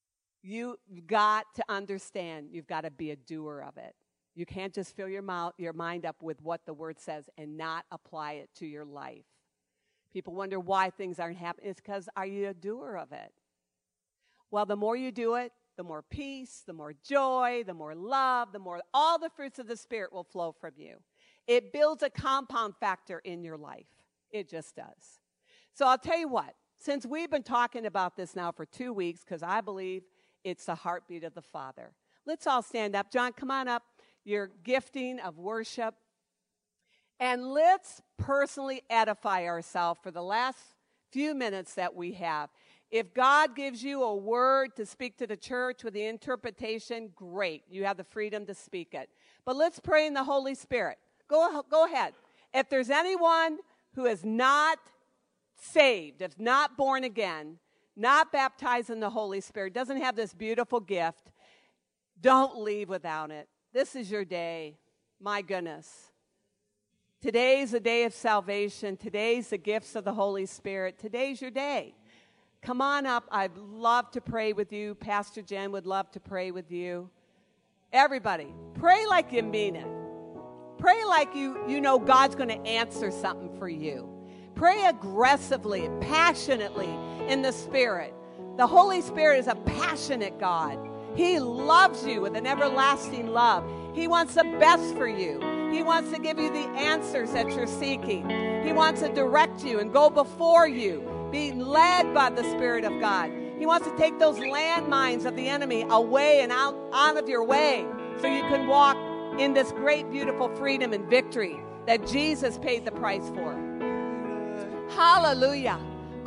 You've got to understand, you've got to be a doer of it. You can't just fill your mind up with what the Word says and not apply it to your life. People wonder why things aren't happening. It's because, are you a doer of it? Well, the more you do it, the more peace, the more joy, the more love, the more all the fruits of the Spirit will flow from you. It builds a compound factor in your life. It just does. So I'll tell you what, since we've been talking about this now for 2 weeks, because I believe it's the heartbeat of the Father. Let's all stand up. John, come on up. Your gifting of worship. And let's personally edify ourselves for the last few minutes that we have. If God gives you a word to speak to the church with the interpretation, great. You have the freedom to speak it. But let's pray in the Holy Spirit. Go ahead. If there's anyone who is not saved, if not born again, not baptized in the Holy Spirit, doesn't have this beautiful gift, don't leave without it. This is your day. My goodness. Today's the day of salvation. Today's the gifts of the Holy Spirit. Today's your day. Come on up. I'd love to pray with you. Pastor Jen would love to pray with you. Everybody, pray like you mean it. Pray like you know God's going to answer something for you. Pray aggressively, passionately in the Spirit. The Holy Spirit is a passionate God. He loves you with an everlasting love. He wants the best for you. He wants to give you the answers that you're seeking. He wants to direct you and go before you, being led by the Spirit of God. He wants to take those landmines of the enemy away and out of your way so you can walk in this great, beautiful freedom and victory that Jesus paid the price for. Hallelujah.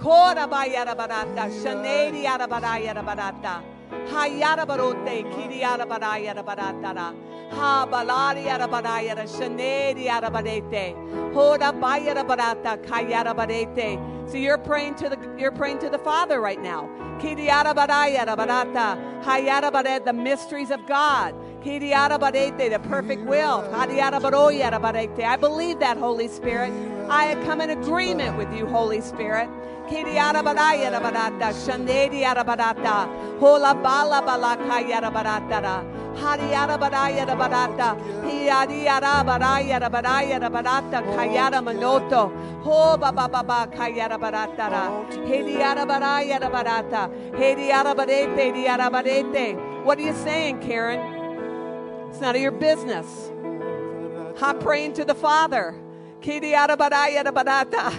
Hayara barote, kiriara barayara baratara. Ha balariara barayara, shaneriara barete. Hoda bayara barata, kayara barete. So you're praying to the Father right now. Kiriara barayara barata. Hayara barete, the mysteries of God. Kiriara barete, the perfect will. Hariara baroyara barete. I believe that, Holy Spirit. I come in agreement with you, Holy Spirit. Kiriara barayara barata, shaneriara barata. Hola bala bala kayara barata. Hariara barayara barata. Hiariara barayara barayara barata kayara manoto. Ho baba baba kayara barata. Hediara barayara barata. Hediara barete, hediara barete. What are you saying, Karen? It's none of your business. I'm praying to the Father. Kiriara barayara barata.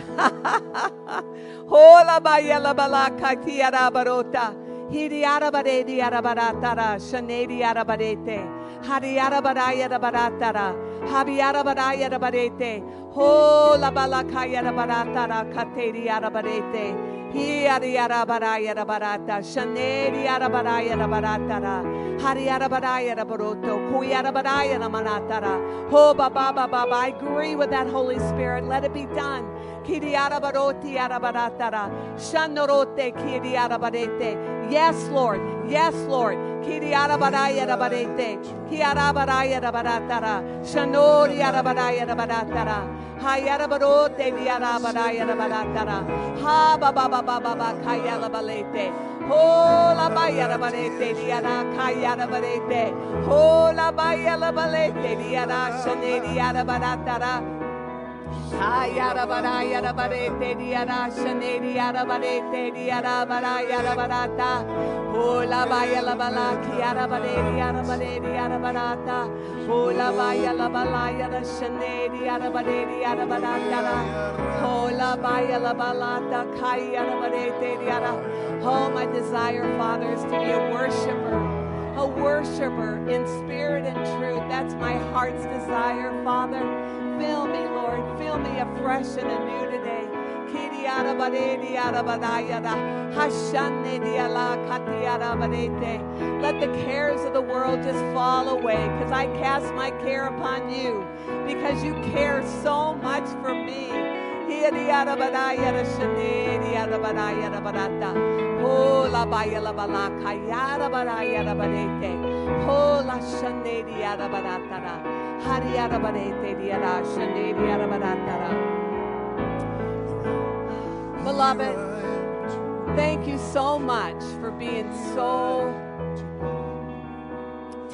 Hola bayala balaka tiara barota. Hiriara baredi arabaratara. Shanedi arabarete. Hariara barayara baratara. Habiara barayara barete. Hola balakaya baratara. Kateri arabarete. Hiariara barayara barata. Shanedi arabarayara baratara. Hariara barayara baroto. Kuyara barayara manatara. Ho baba baba. I agree with that, Holy Spirit. Let it be done. Kiriara baroti arabaratara. Shanorote kiriara barete. Yes, Lord. Yes, Lord. Kiriara barayara barete. Kiara barayara baratara. Shanori arabarayara baratara. Hayara barote diara barayara baratara. Ha baba baba baba kayala balete. Ho la bayara barete diara kayara barete. Ho la bayala balete diara shaneri arabaratara. Hayara barayara barete diara shaneri arabarete diara barayara barata. Hola bayala balaki arabarete arabarete arabarata. Hola bayala balayara shaneri arabarete arabarata. Hola bayala balata kayara barete diara. Oh, my desire, Father, is to be a worshiper in spirit and truth. That's my heart's desire, Father. Fill me, Lord. Fill me afresh and anew today. Let the cares of the world just fall away, because I cast my care upon you, because you care so much for me. Oh, la baya la balaka yara baraya la barete. Oh, la shanedi yara baratara. Hari yara barete yara shanedi yara baratara. Beloved, thank you so much for being so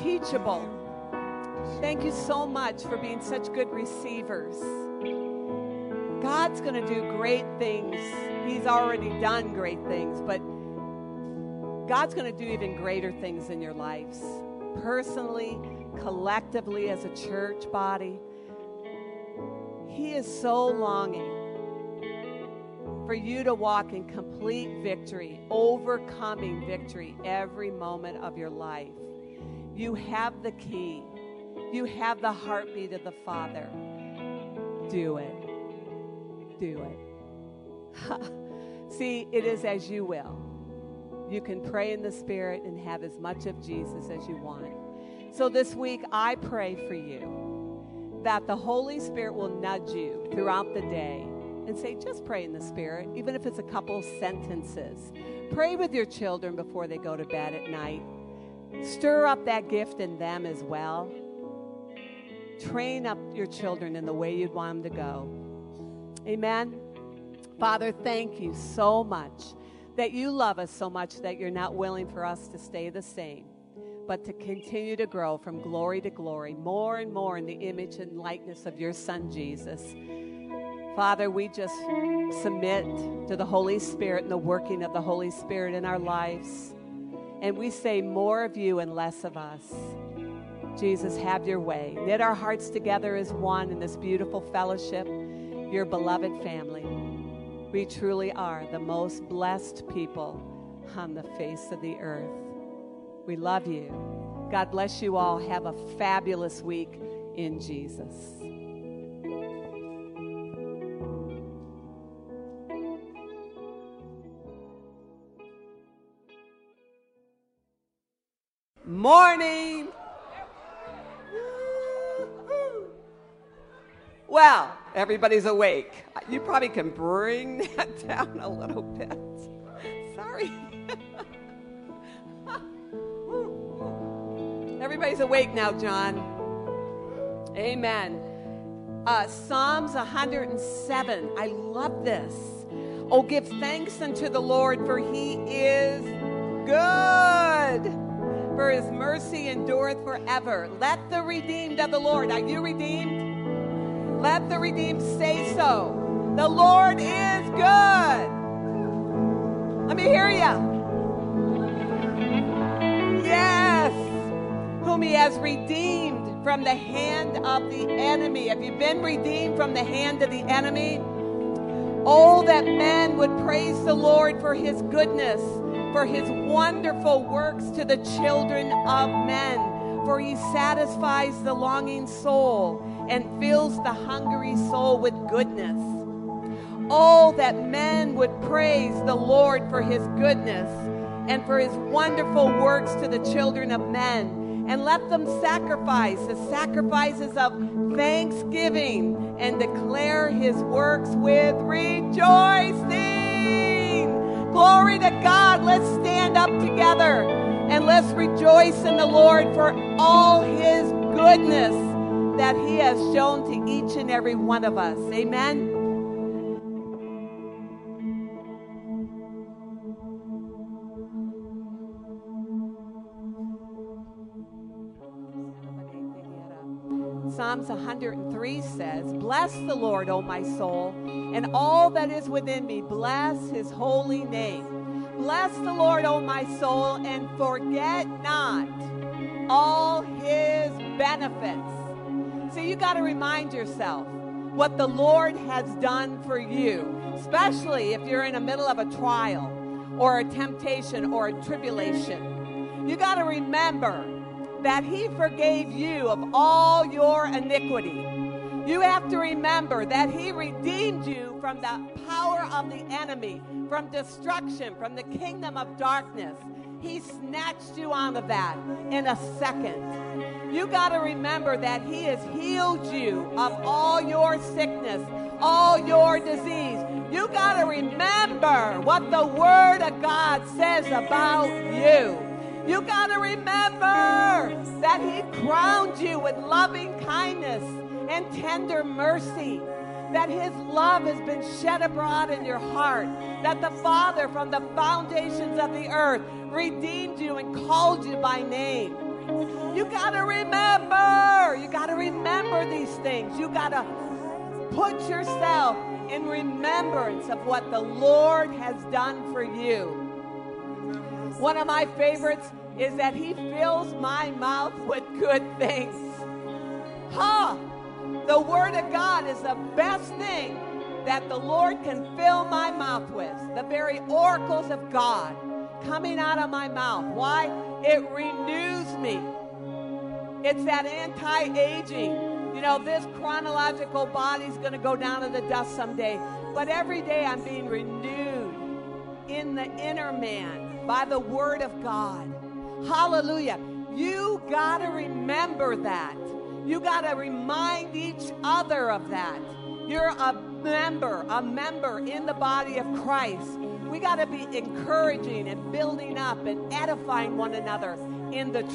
teachable. Thank you so much for being such good receivers. God's going to do great things. He's already done great things, but God's going to do even greater things in your lives. Personally, collectively, as a church body. He is so longing for you to walk in complete victory, overcoming victory every moment of your life. You have the key. You have the heartbeat of the Father. Do it. Do it. See, it is as you will. You can pray in the Spirit and have as much of Jesus as you want. So this week, I pray for you that the Holy Spirit will nudge you throughout the day and say, just pray in the Spirit, even if it's a couple sentences. Pray with your children before they go to bed at night. Stir up that gift in them as well. Train up your children in the way you'd want them to go. Amen. Father, thank you so much that you love us so much that you're not willing for us to stay the same, but to continue to grow from glory to glory, more and more in the image and likeness of your Son, Jesus. Father, we just submit to the Holy Spirit and the working of the Holy Spirit in our lives. And we say more of you and less of us. Jesus, have your way. Knit our hearts together as one in this beautiful fellowship, your beloved family. We truly are the most blessed people on the face of the earth. We love you. God bless you all. Have a fabulous week in Jesus. Morning. Well, everybody's awake. You probably can bring that down a little bit. Sorry. Everybody's awake now, John. Amen. Psalms 107. I love this. Oh, give thanks unto the Lord, for he is good. For his mercy endureth forever. Let the redeemed of the Lord. Are you redeemed? Let the redeemed say so. The Lord is good. Let me hear you. Yes. Whom he has redeemed from the hand of the enemy. Have you been redeemed from the hand of the enemy? Oh, that men would praise the Lord for his goodness, for his wonderful works to the children of men. For he satisfies the longing soul and fills the hungry soul with goodness. Oh, that men would praise the Lord for his goodness and for his wonderful works to the children of men. And let them sacrifice the sacrifices of thanksgiving and declare his works with rejoicing. Glory to God. Let's stand up together and let's rejoice in the Lord for all his goodness that he has shown to each and every one of us. Amen. Psalms 103 says, bless the Lord, O my soul, and all that is within me. Bless his holy name. Bless the Lord, O my soul, and forget not all his benefits. So you got to remind yourself what the Lord has done for you, especially if you're in the middle of a trial or a temptation or a tribulation. You got to remember that he forgave you of all your iniquity. You have to remember that he redeemed you from the power of the enemy, from destruction, from the kingdom of darkness. He snatched you out of that in a second. You got to remember that he has healed you of all your sickness, all your disease. You got to remember what the Word of God says about you. You got to remember that he crowned you with loving kindness and tender mercy, that his love has been shed abroad in your heart, that the Father from the foundations of the earth redeemed you and called you by name. You got to remember. You got to remember these things. You got to put yourself in remembrance of what the Lord has done for you. One of my favorites is that he fills my mouth with good things. The Word of God is the best thing that the Lord can fill my mouth with. The very oracles of God coming out of my mouth. Why? It renews me. It's that anti-aging. You know, this chronological body's going to go down to the dust someday. But every day I'm being renewed in the inner man by the Word of God. Hallelujah. You got to remember that. You got to remind each other of that. You're a member in the body of Christ. We got to be encouraging and building up and edifying one another in the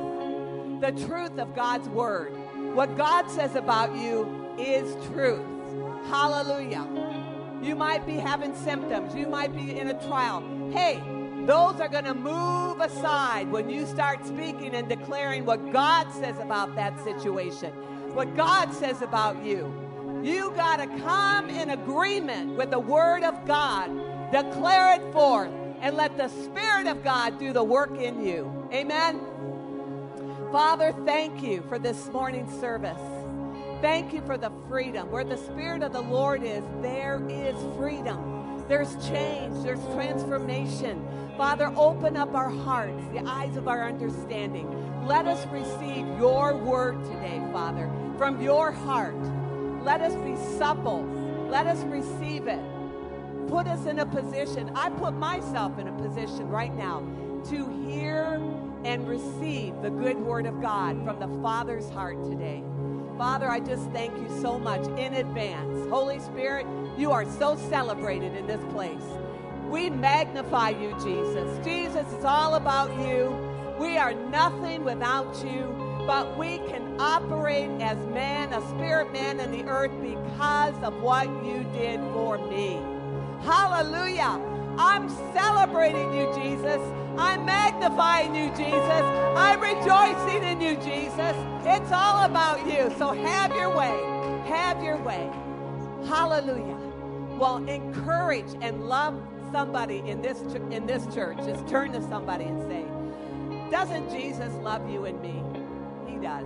truth of God's Word. What God says about you is truth. Hallelujah. You might be having symptoms. You might be in a trial. Hey, those are going to move aside when you start speaking and declaring what God says about that situation, what God says about you. You got to come in agreement with the Word of God, declare it forth, and let the Spirit of God do the work in you. Amen. Father, thank you for this morning's service. Thank you for the freedom. Where the Spirit of the Lord is, there is freedom. There's change. There's transformation. Father, open up our hearts, the eyes of our understanding. Let us receive your word today, Father, from your heart. Let us be supple. Let us receive it. Put us in a position. I put myself in a position right now to hear and receive the good word of God from the Father's heart today. Father, I just thank you so much in advance. Holy Spirit, you are so celebrated in this place. We magnify you, Jesus. Jesus, it's all about you. We are nothing without you, but we can operate as man, a spirit man in the earth because of what you did for me. Hallelujah. I'm celebrating you, Jesus. I'm magnifying you, Jesus. I'm rejoicing in you, Jesus. It's all about you. So have your way. Have your way. Hallelujah. Well, encourage and love somebody in this church. Just turn to somebody and say, doesn't Jesus love you and me? He does.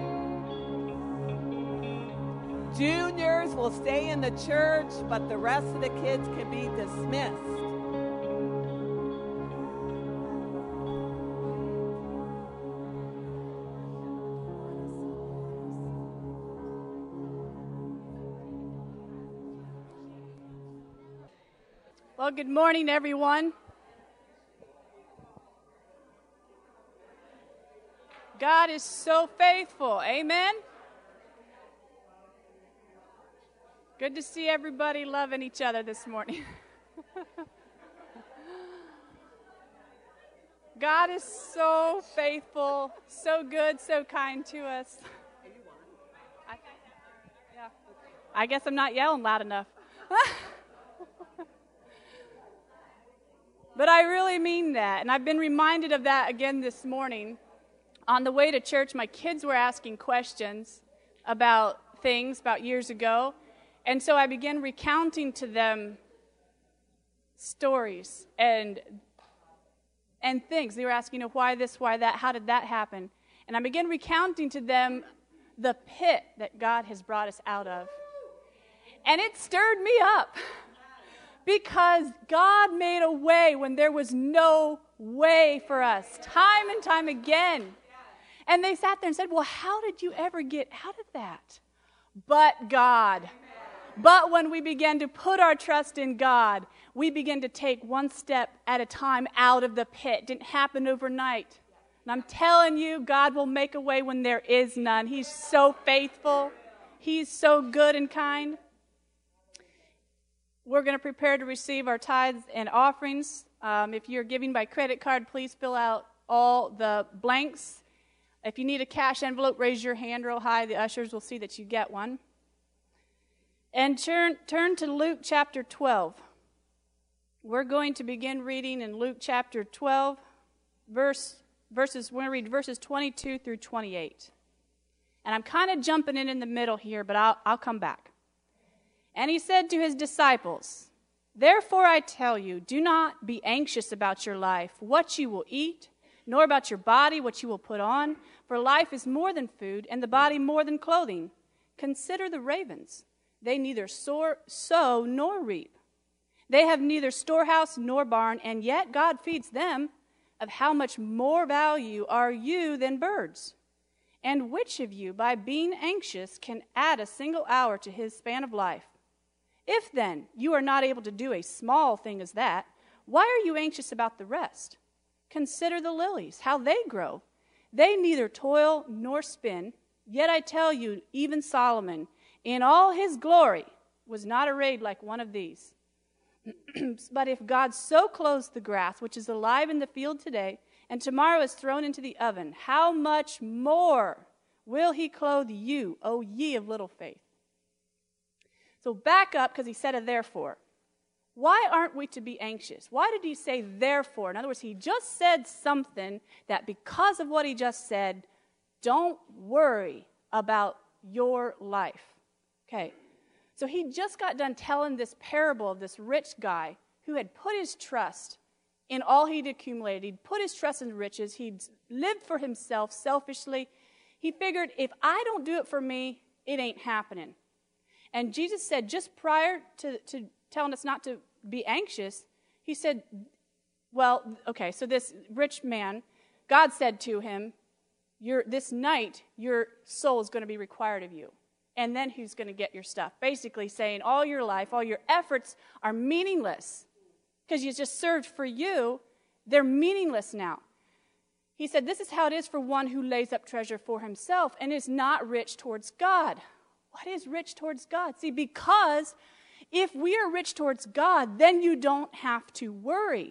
Juniors will stay in the church, but the rest of the kids can be dismissed. Well, good morning, everyone. God is so faithful. Amen. Good to see everybody loving each other this morning. God is so faithful, so good, so kind to us. I guess I'm not yelling loud enough. But I really mean that, and I've been reminded of that again this morning. On the way to church, my kids were asking questions about things about years ago, and so I began recounting to them stories and things. They were asking, why this, why that, how did that happen? And I began recounting to them the pit that God has brought us out of. And it stirred me up. Because God made a way when there was no way for us, time and time again. And they sat there and said, well, how did you ever get out of that? But God. But when we began to put our trust in God, we began to take one step at a time out of the pit. It didn't happen overnight. And I'm telling you, God will make a way when there is none. He's so faithful. He's so good and kind. We're going to prepare to receive our tithes and offerings. If you're giving by credit card, please fill out all the blanks. If you need a cash envelope, raise your hand real high. The ushers will see that you get one. And turn to Luke chapter 12. We're going to begin reading in Luke chapter 12, verse we're going to read verses 22 through 28. And I'm kind of jumping in the middle here, but I'll come back. And he said to his disciples, "Therefore I tell you, do not be anxious about your life, what you will eat, nor about your body, what you will put on. For life is more than food, and the body more than clothing. Consider the ravens. They neither sow nor reap. They have neither storehouse nor barn, and yet God feeds them. Of how much more value are you than birds? And which of you, by being anxious, can add a single hour to his span of life? If then you are not able to do a small thing as that, why are you anxious about the rest? Consider the lilies, how they grow. They neither toil nor spin. Yet I tell you, even Solomon, in all his glory, was not arrayed like one of these. But if God so clothes the grass, which is alive in the field today, and tomorrow is thrown into the oven, how much more will he clothe you, O ye of little faith?" So back up, because he said a therefore. Why aren't we to be anxious? Why did he say therefore? In other words, he just said something that because of what he just said, don't worry about your life. Okay, so he just got done telling this parable of this rich guy who had put his trust in all he'd accumulated. He'd put his trust in riches. He'd lived for himself selfishly. He figured, if I don't do it for me, it ain't happening. And Jesus said, just prior to telling us not to be anxious, he said, well, okay, so this rich man, God said to him, this night, your soul is going to be required of you. And then who's going to get your stuff? Basically saying all your life, all your efforts are meaningless because you just served for you. They're meaningless now. He said, this is how it is for one who lays up treasure for himself and is not rich towards God. What is rich towards God? See, because if we are rich towards God, then you don't have to worry.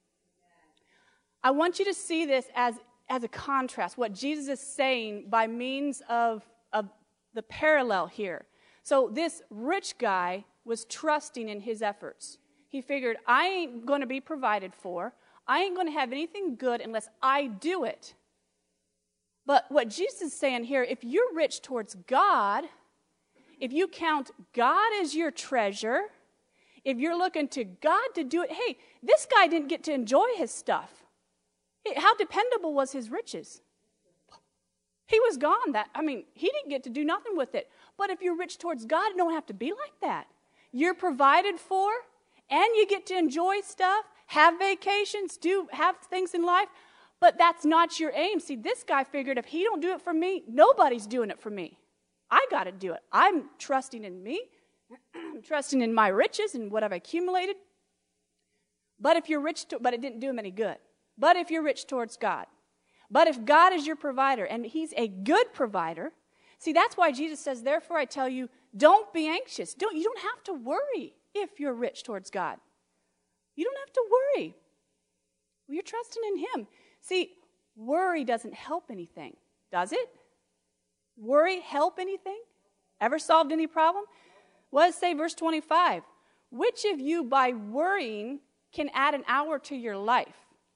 I want you to see this as a contrast, what Jesus is saying by means of the parallel here. So this rich guy was trusting in his efforts. He figured, I ain't going to be provided for. I ain't going to have anything good unless I do it. But what Jesus is saying here, if you're rich towards God, if you count God as your treasure, if you're looking to God to do it, hey, this guy didn't get to enjoy his stuff. How dependable was his riches? He was gone. He didn't get to do nothing with it. But if you're rich towards God, it don't have to be like that. You're provided for, and you get to enjoy stuff, have vacations, have things in life, but that's not your aim. See, this guy figured if he don't do it for me, nobody's doing it for me. I got to do it. I'm trusting in me. I'm trusting in my riches and what I've accumulated. But if you're rich, but it didn't do him any good. But if you're rich towards God, but if God is your provider, and he's a good provider, see, that's why Jesus says, therefore I tell you, don't be anxious. You don't have to worry if you're rich towards God. You don't have to worry. Well, you're trusting in him. See, worry doesn't help anything, does it? Worry help anything? Ever solved any problem? What does it say, verse 25? Which of you by worrying can add an hour to your life?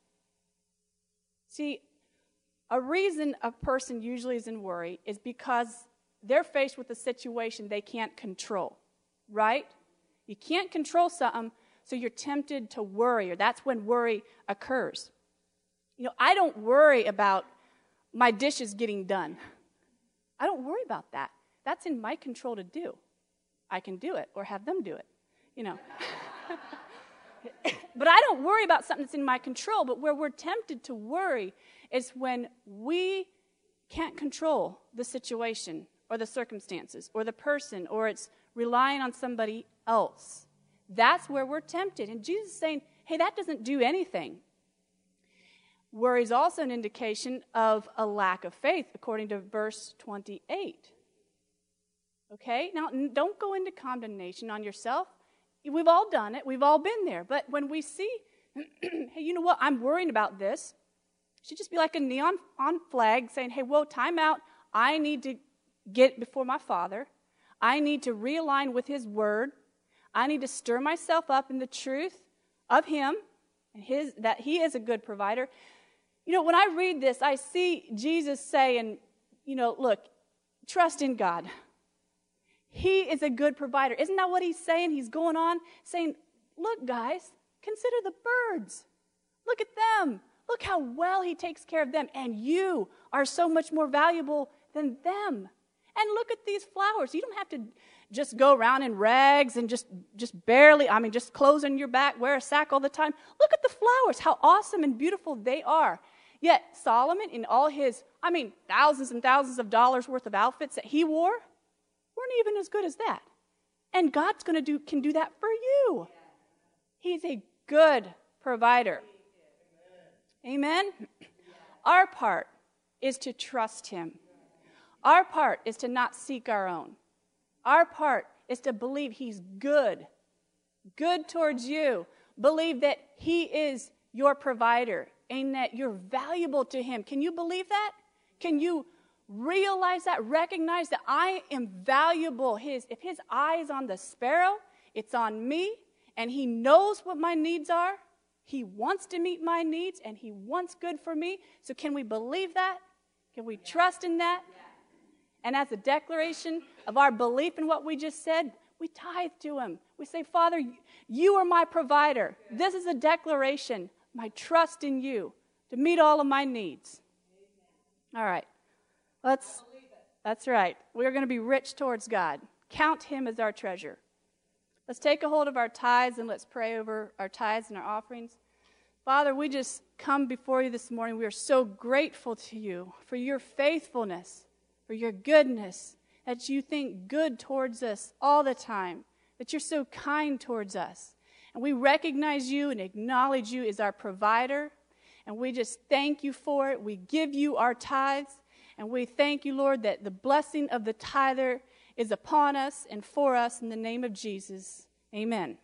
See, a reason a person usually is in worry is because they're faced with a situation they can't control, right? You can't control something, so you're tempted to worry, or that's when worry occurs. I don't worry about my dishes getting done. I don't worry about that. That's in my control to do. I can do it or have them do it, But I don't worry about something that's in my control. But where we're tempted to worry is when we can't control the situation or the circumstances or the person, or it's relying on somebody else. That's where we're tempted. And Jesus is saying, hey, that doesn't do anything. Worry is also an indication of a lack of faith, according to verse 28. Okay? Now, don't go into condemnation on yourself. We've all done it. We've all been there. But when we see, hey, you know what? I'm worrying about this. It should just be like a neon on flag saying, hey, whoa, time out. I need to get before my Father. I need to realign with his word. I need to stir myself up in the truth of him and that he is a good provider. When I read this, I see Jesus saying, look, trust in God. He is a good provider. Isn't that what he's saying? He's going on saying, look, guys, consider the birds. Look at them. Look how well he takes care of them. And you are so much more valuable than them. And look at these flowers. You don't have to just go around in rags and just barely, just clothes on your back, wear a sack all the time. Look at the flowers, how awesome and beautiful they are. Yet Solomon, in all his, thousands and thousands of dollars worth of outfits that he wore, weren't even as good as that. And God's can do that for you. He's a good provider. Amen? Our part is to trust him. Our part is to not seek our own. Our part is to believe he's good towards you. Believe that he is your provider and that you're valuable to him. Can you believe that? Can you realize that? Recognize that I am valuable. If his eye is on the sparrow, it's on me, and he knows what my needs are. He wants to meet my needs, and he wants good for me. So can we believe that? Can we trust in that? And as a declaration of our belief in what we just said, we tithe to him. We say, Father, you are my provider. This is a declaration, my trust in you to meet all of my needs. All right. That's right. We're going to be rich towards God. Count him as our treasure. Let's take a hold of our tithes and let's pray over our tithes and our offerings. Father, we just come before you this morning. We are so grateful to you for your faithfulness, for your goodness, that you think good towards us all the time, that you're so kind towards us. And we recognize you and acknowledge you as our provider, and we just thank you for it. We give you our tithes, and we thank you, Lord, that the blessing of the tither is upon us and for us in the name of Jesus. Amen.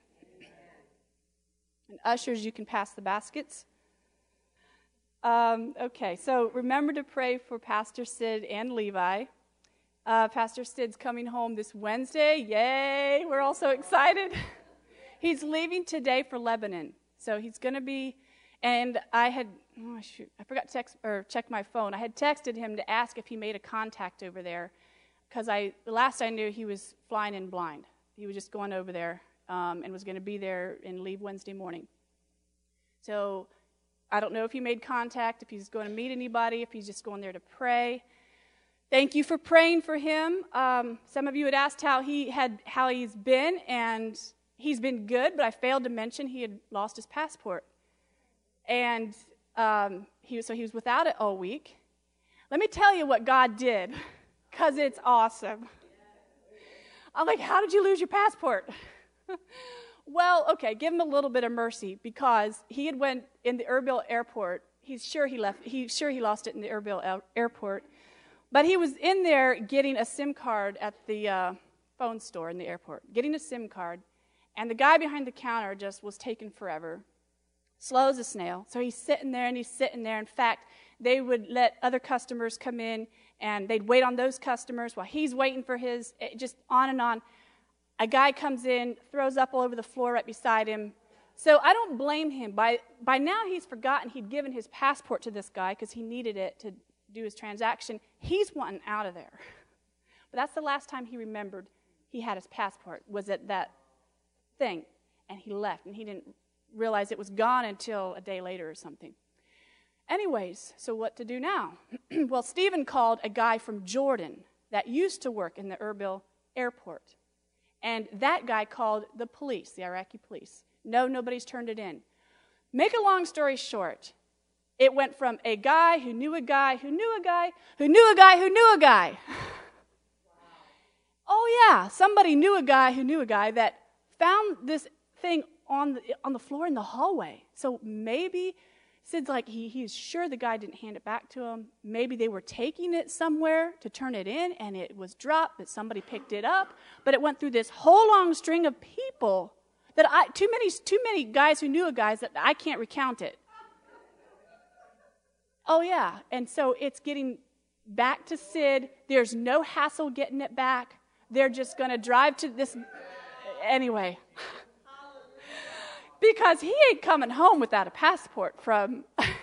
And ushers, you can pass the baskets. Okay, so remember to pray for Pastor Sid and Levi. Pastor Sid's coming home this Wednesday. Yay, we're all so excited. He's leaving today for Lebanon. So he's going to be, and I forgot to check my phone. I had texted him to ask if he made a contact over there, because the last I knew he was flying in blind. He was just going over there and was going to be there and leave Wednesday morning. So I don't know if he made contact, if he's going to meet anybody, if he's just going there to pray. Thank you for praying for him. Some of you had asked how he's been, and he's been good, but I failed to mention he had lost his passport. And he was without it all week. Let me tell you what God did, because it's awesome. I'm like, how did you lose your passport? Well, okay, give him a little bit of mercy, because he had went in the Erbil airport. He's sure he lost it in the Erbil airport. But he was in there getting a SIM card at the phone store in the airport, getting a SIM card, and the guy behind the counter just was taking forever, slow as a snail. So he's sitting there. In fact, they would let other customers come in, and they'd wait on those customers while he's waiting for his, just on and on. A guy comes in, throws up all over the floor right beside him. So I don't blame him. By now he's forgotten he'd given his passport to this guy because he needed it to do his transaction. He's wanting out of there. But that's the last time he remembered he had his passport, was at that thing. And he left, and he didn't realize it was gone until a day later or something. Anyways, so what to do now? Well, Stephen called a guy from Jordan that used to work in the Erbil airport. And that guy called the police, the Iraqi police. No, nobody's turned it in. Make a long story short, it went from a guy who knew a guy who knew a guy who knew a guy who knew a guy. Oh yeah, somebody knew a guy who knew a guy that found this thing on the floor in the hallway. So maybe Sid's like, he's sure the guy didn't hand it back to him. Maybe they were taking it somewhere to turn it in, and it was dropped, but somebody picked it up. But it went through this whole long string of people that too many guys who knew a guy that I can't recount it. Oh yeah, and so it's getting back to Sid. There's no hassle getting it back. They're just going to drive to this anyway. Because he ain't coming home without a passport from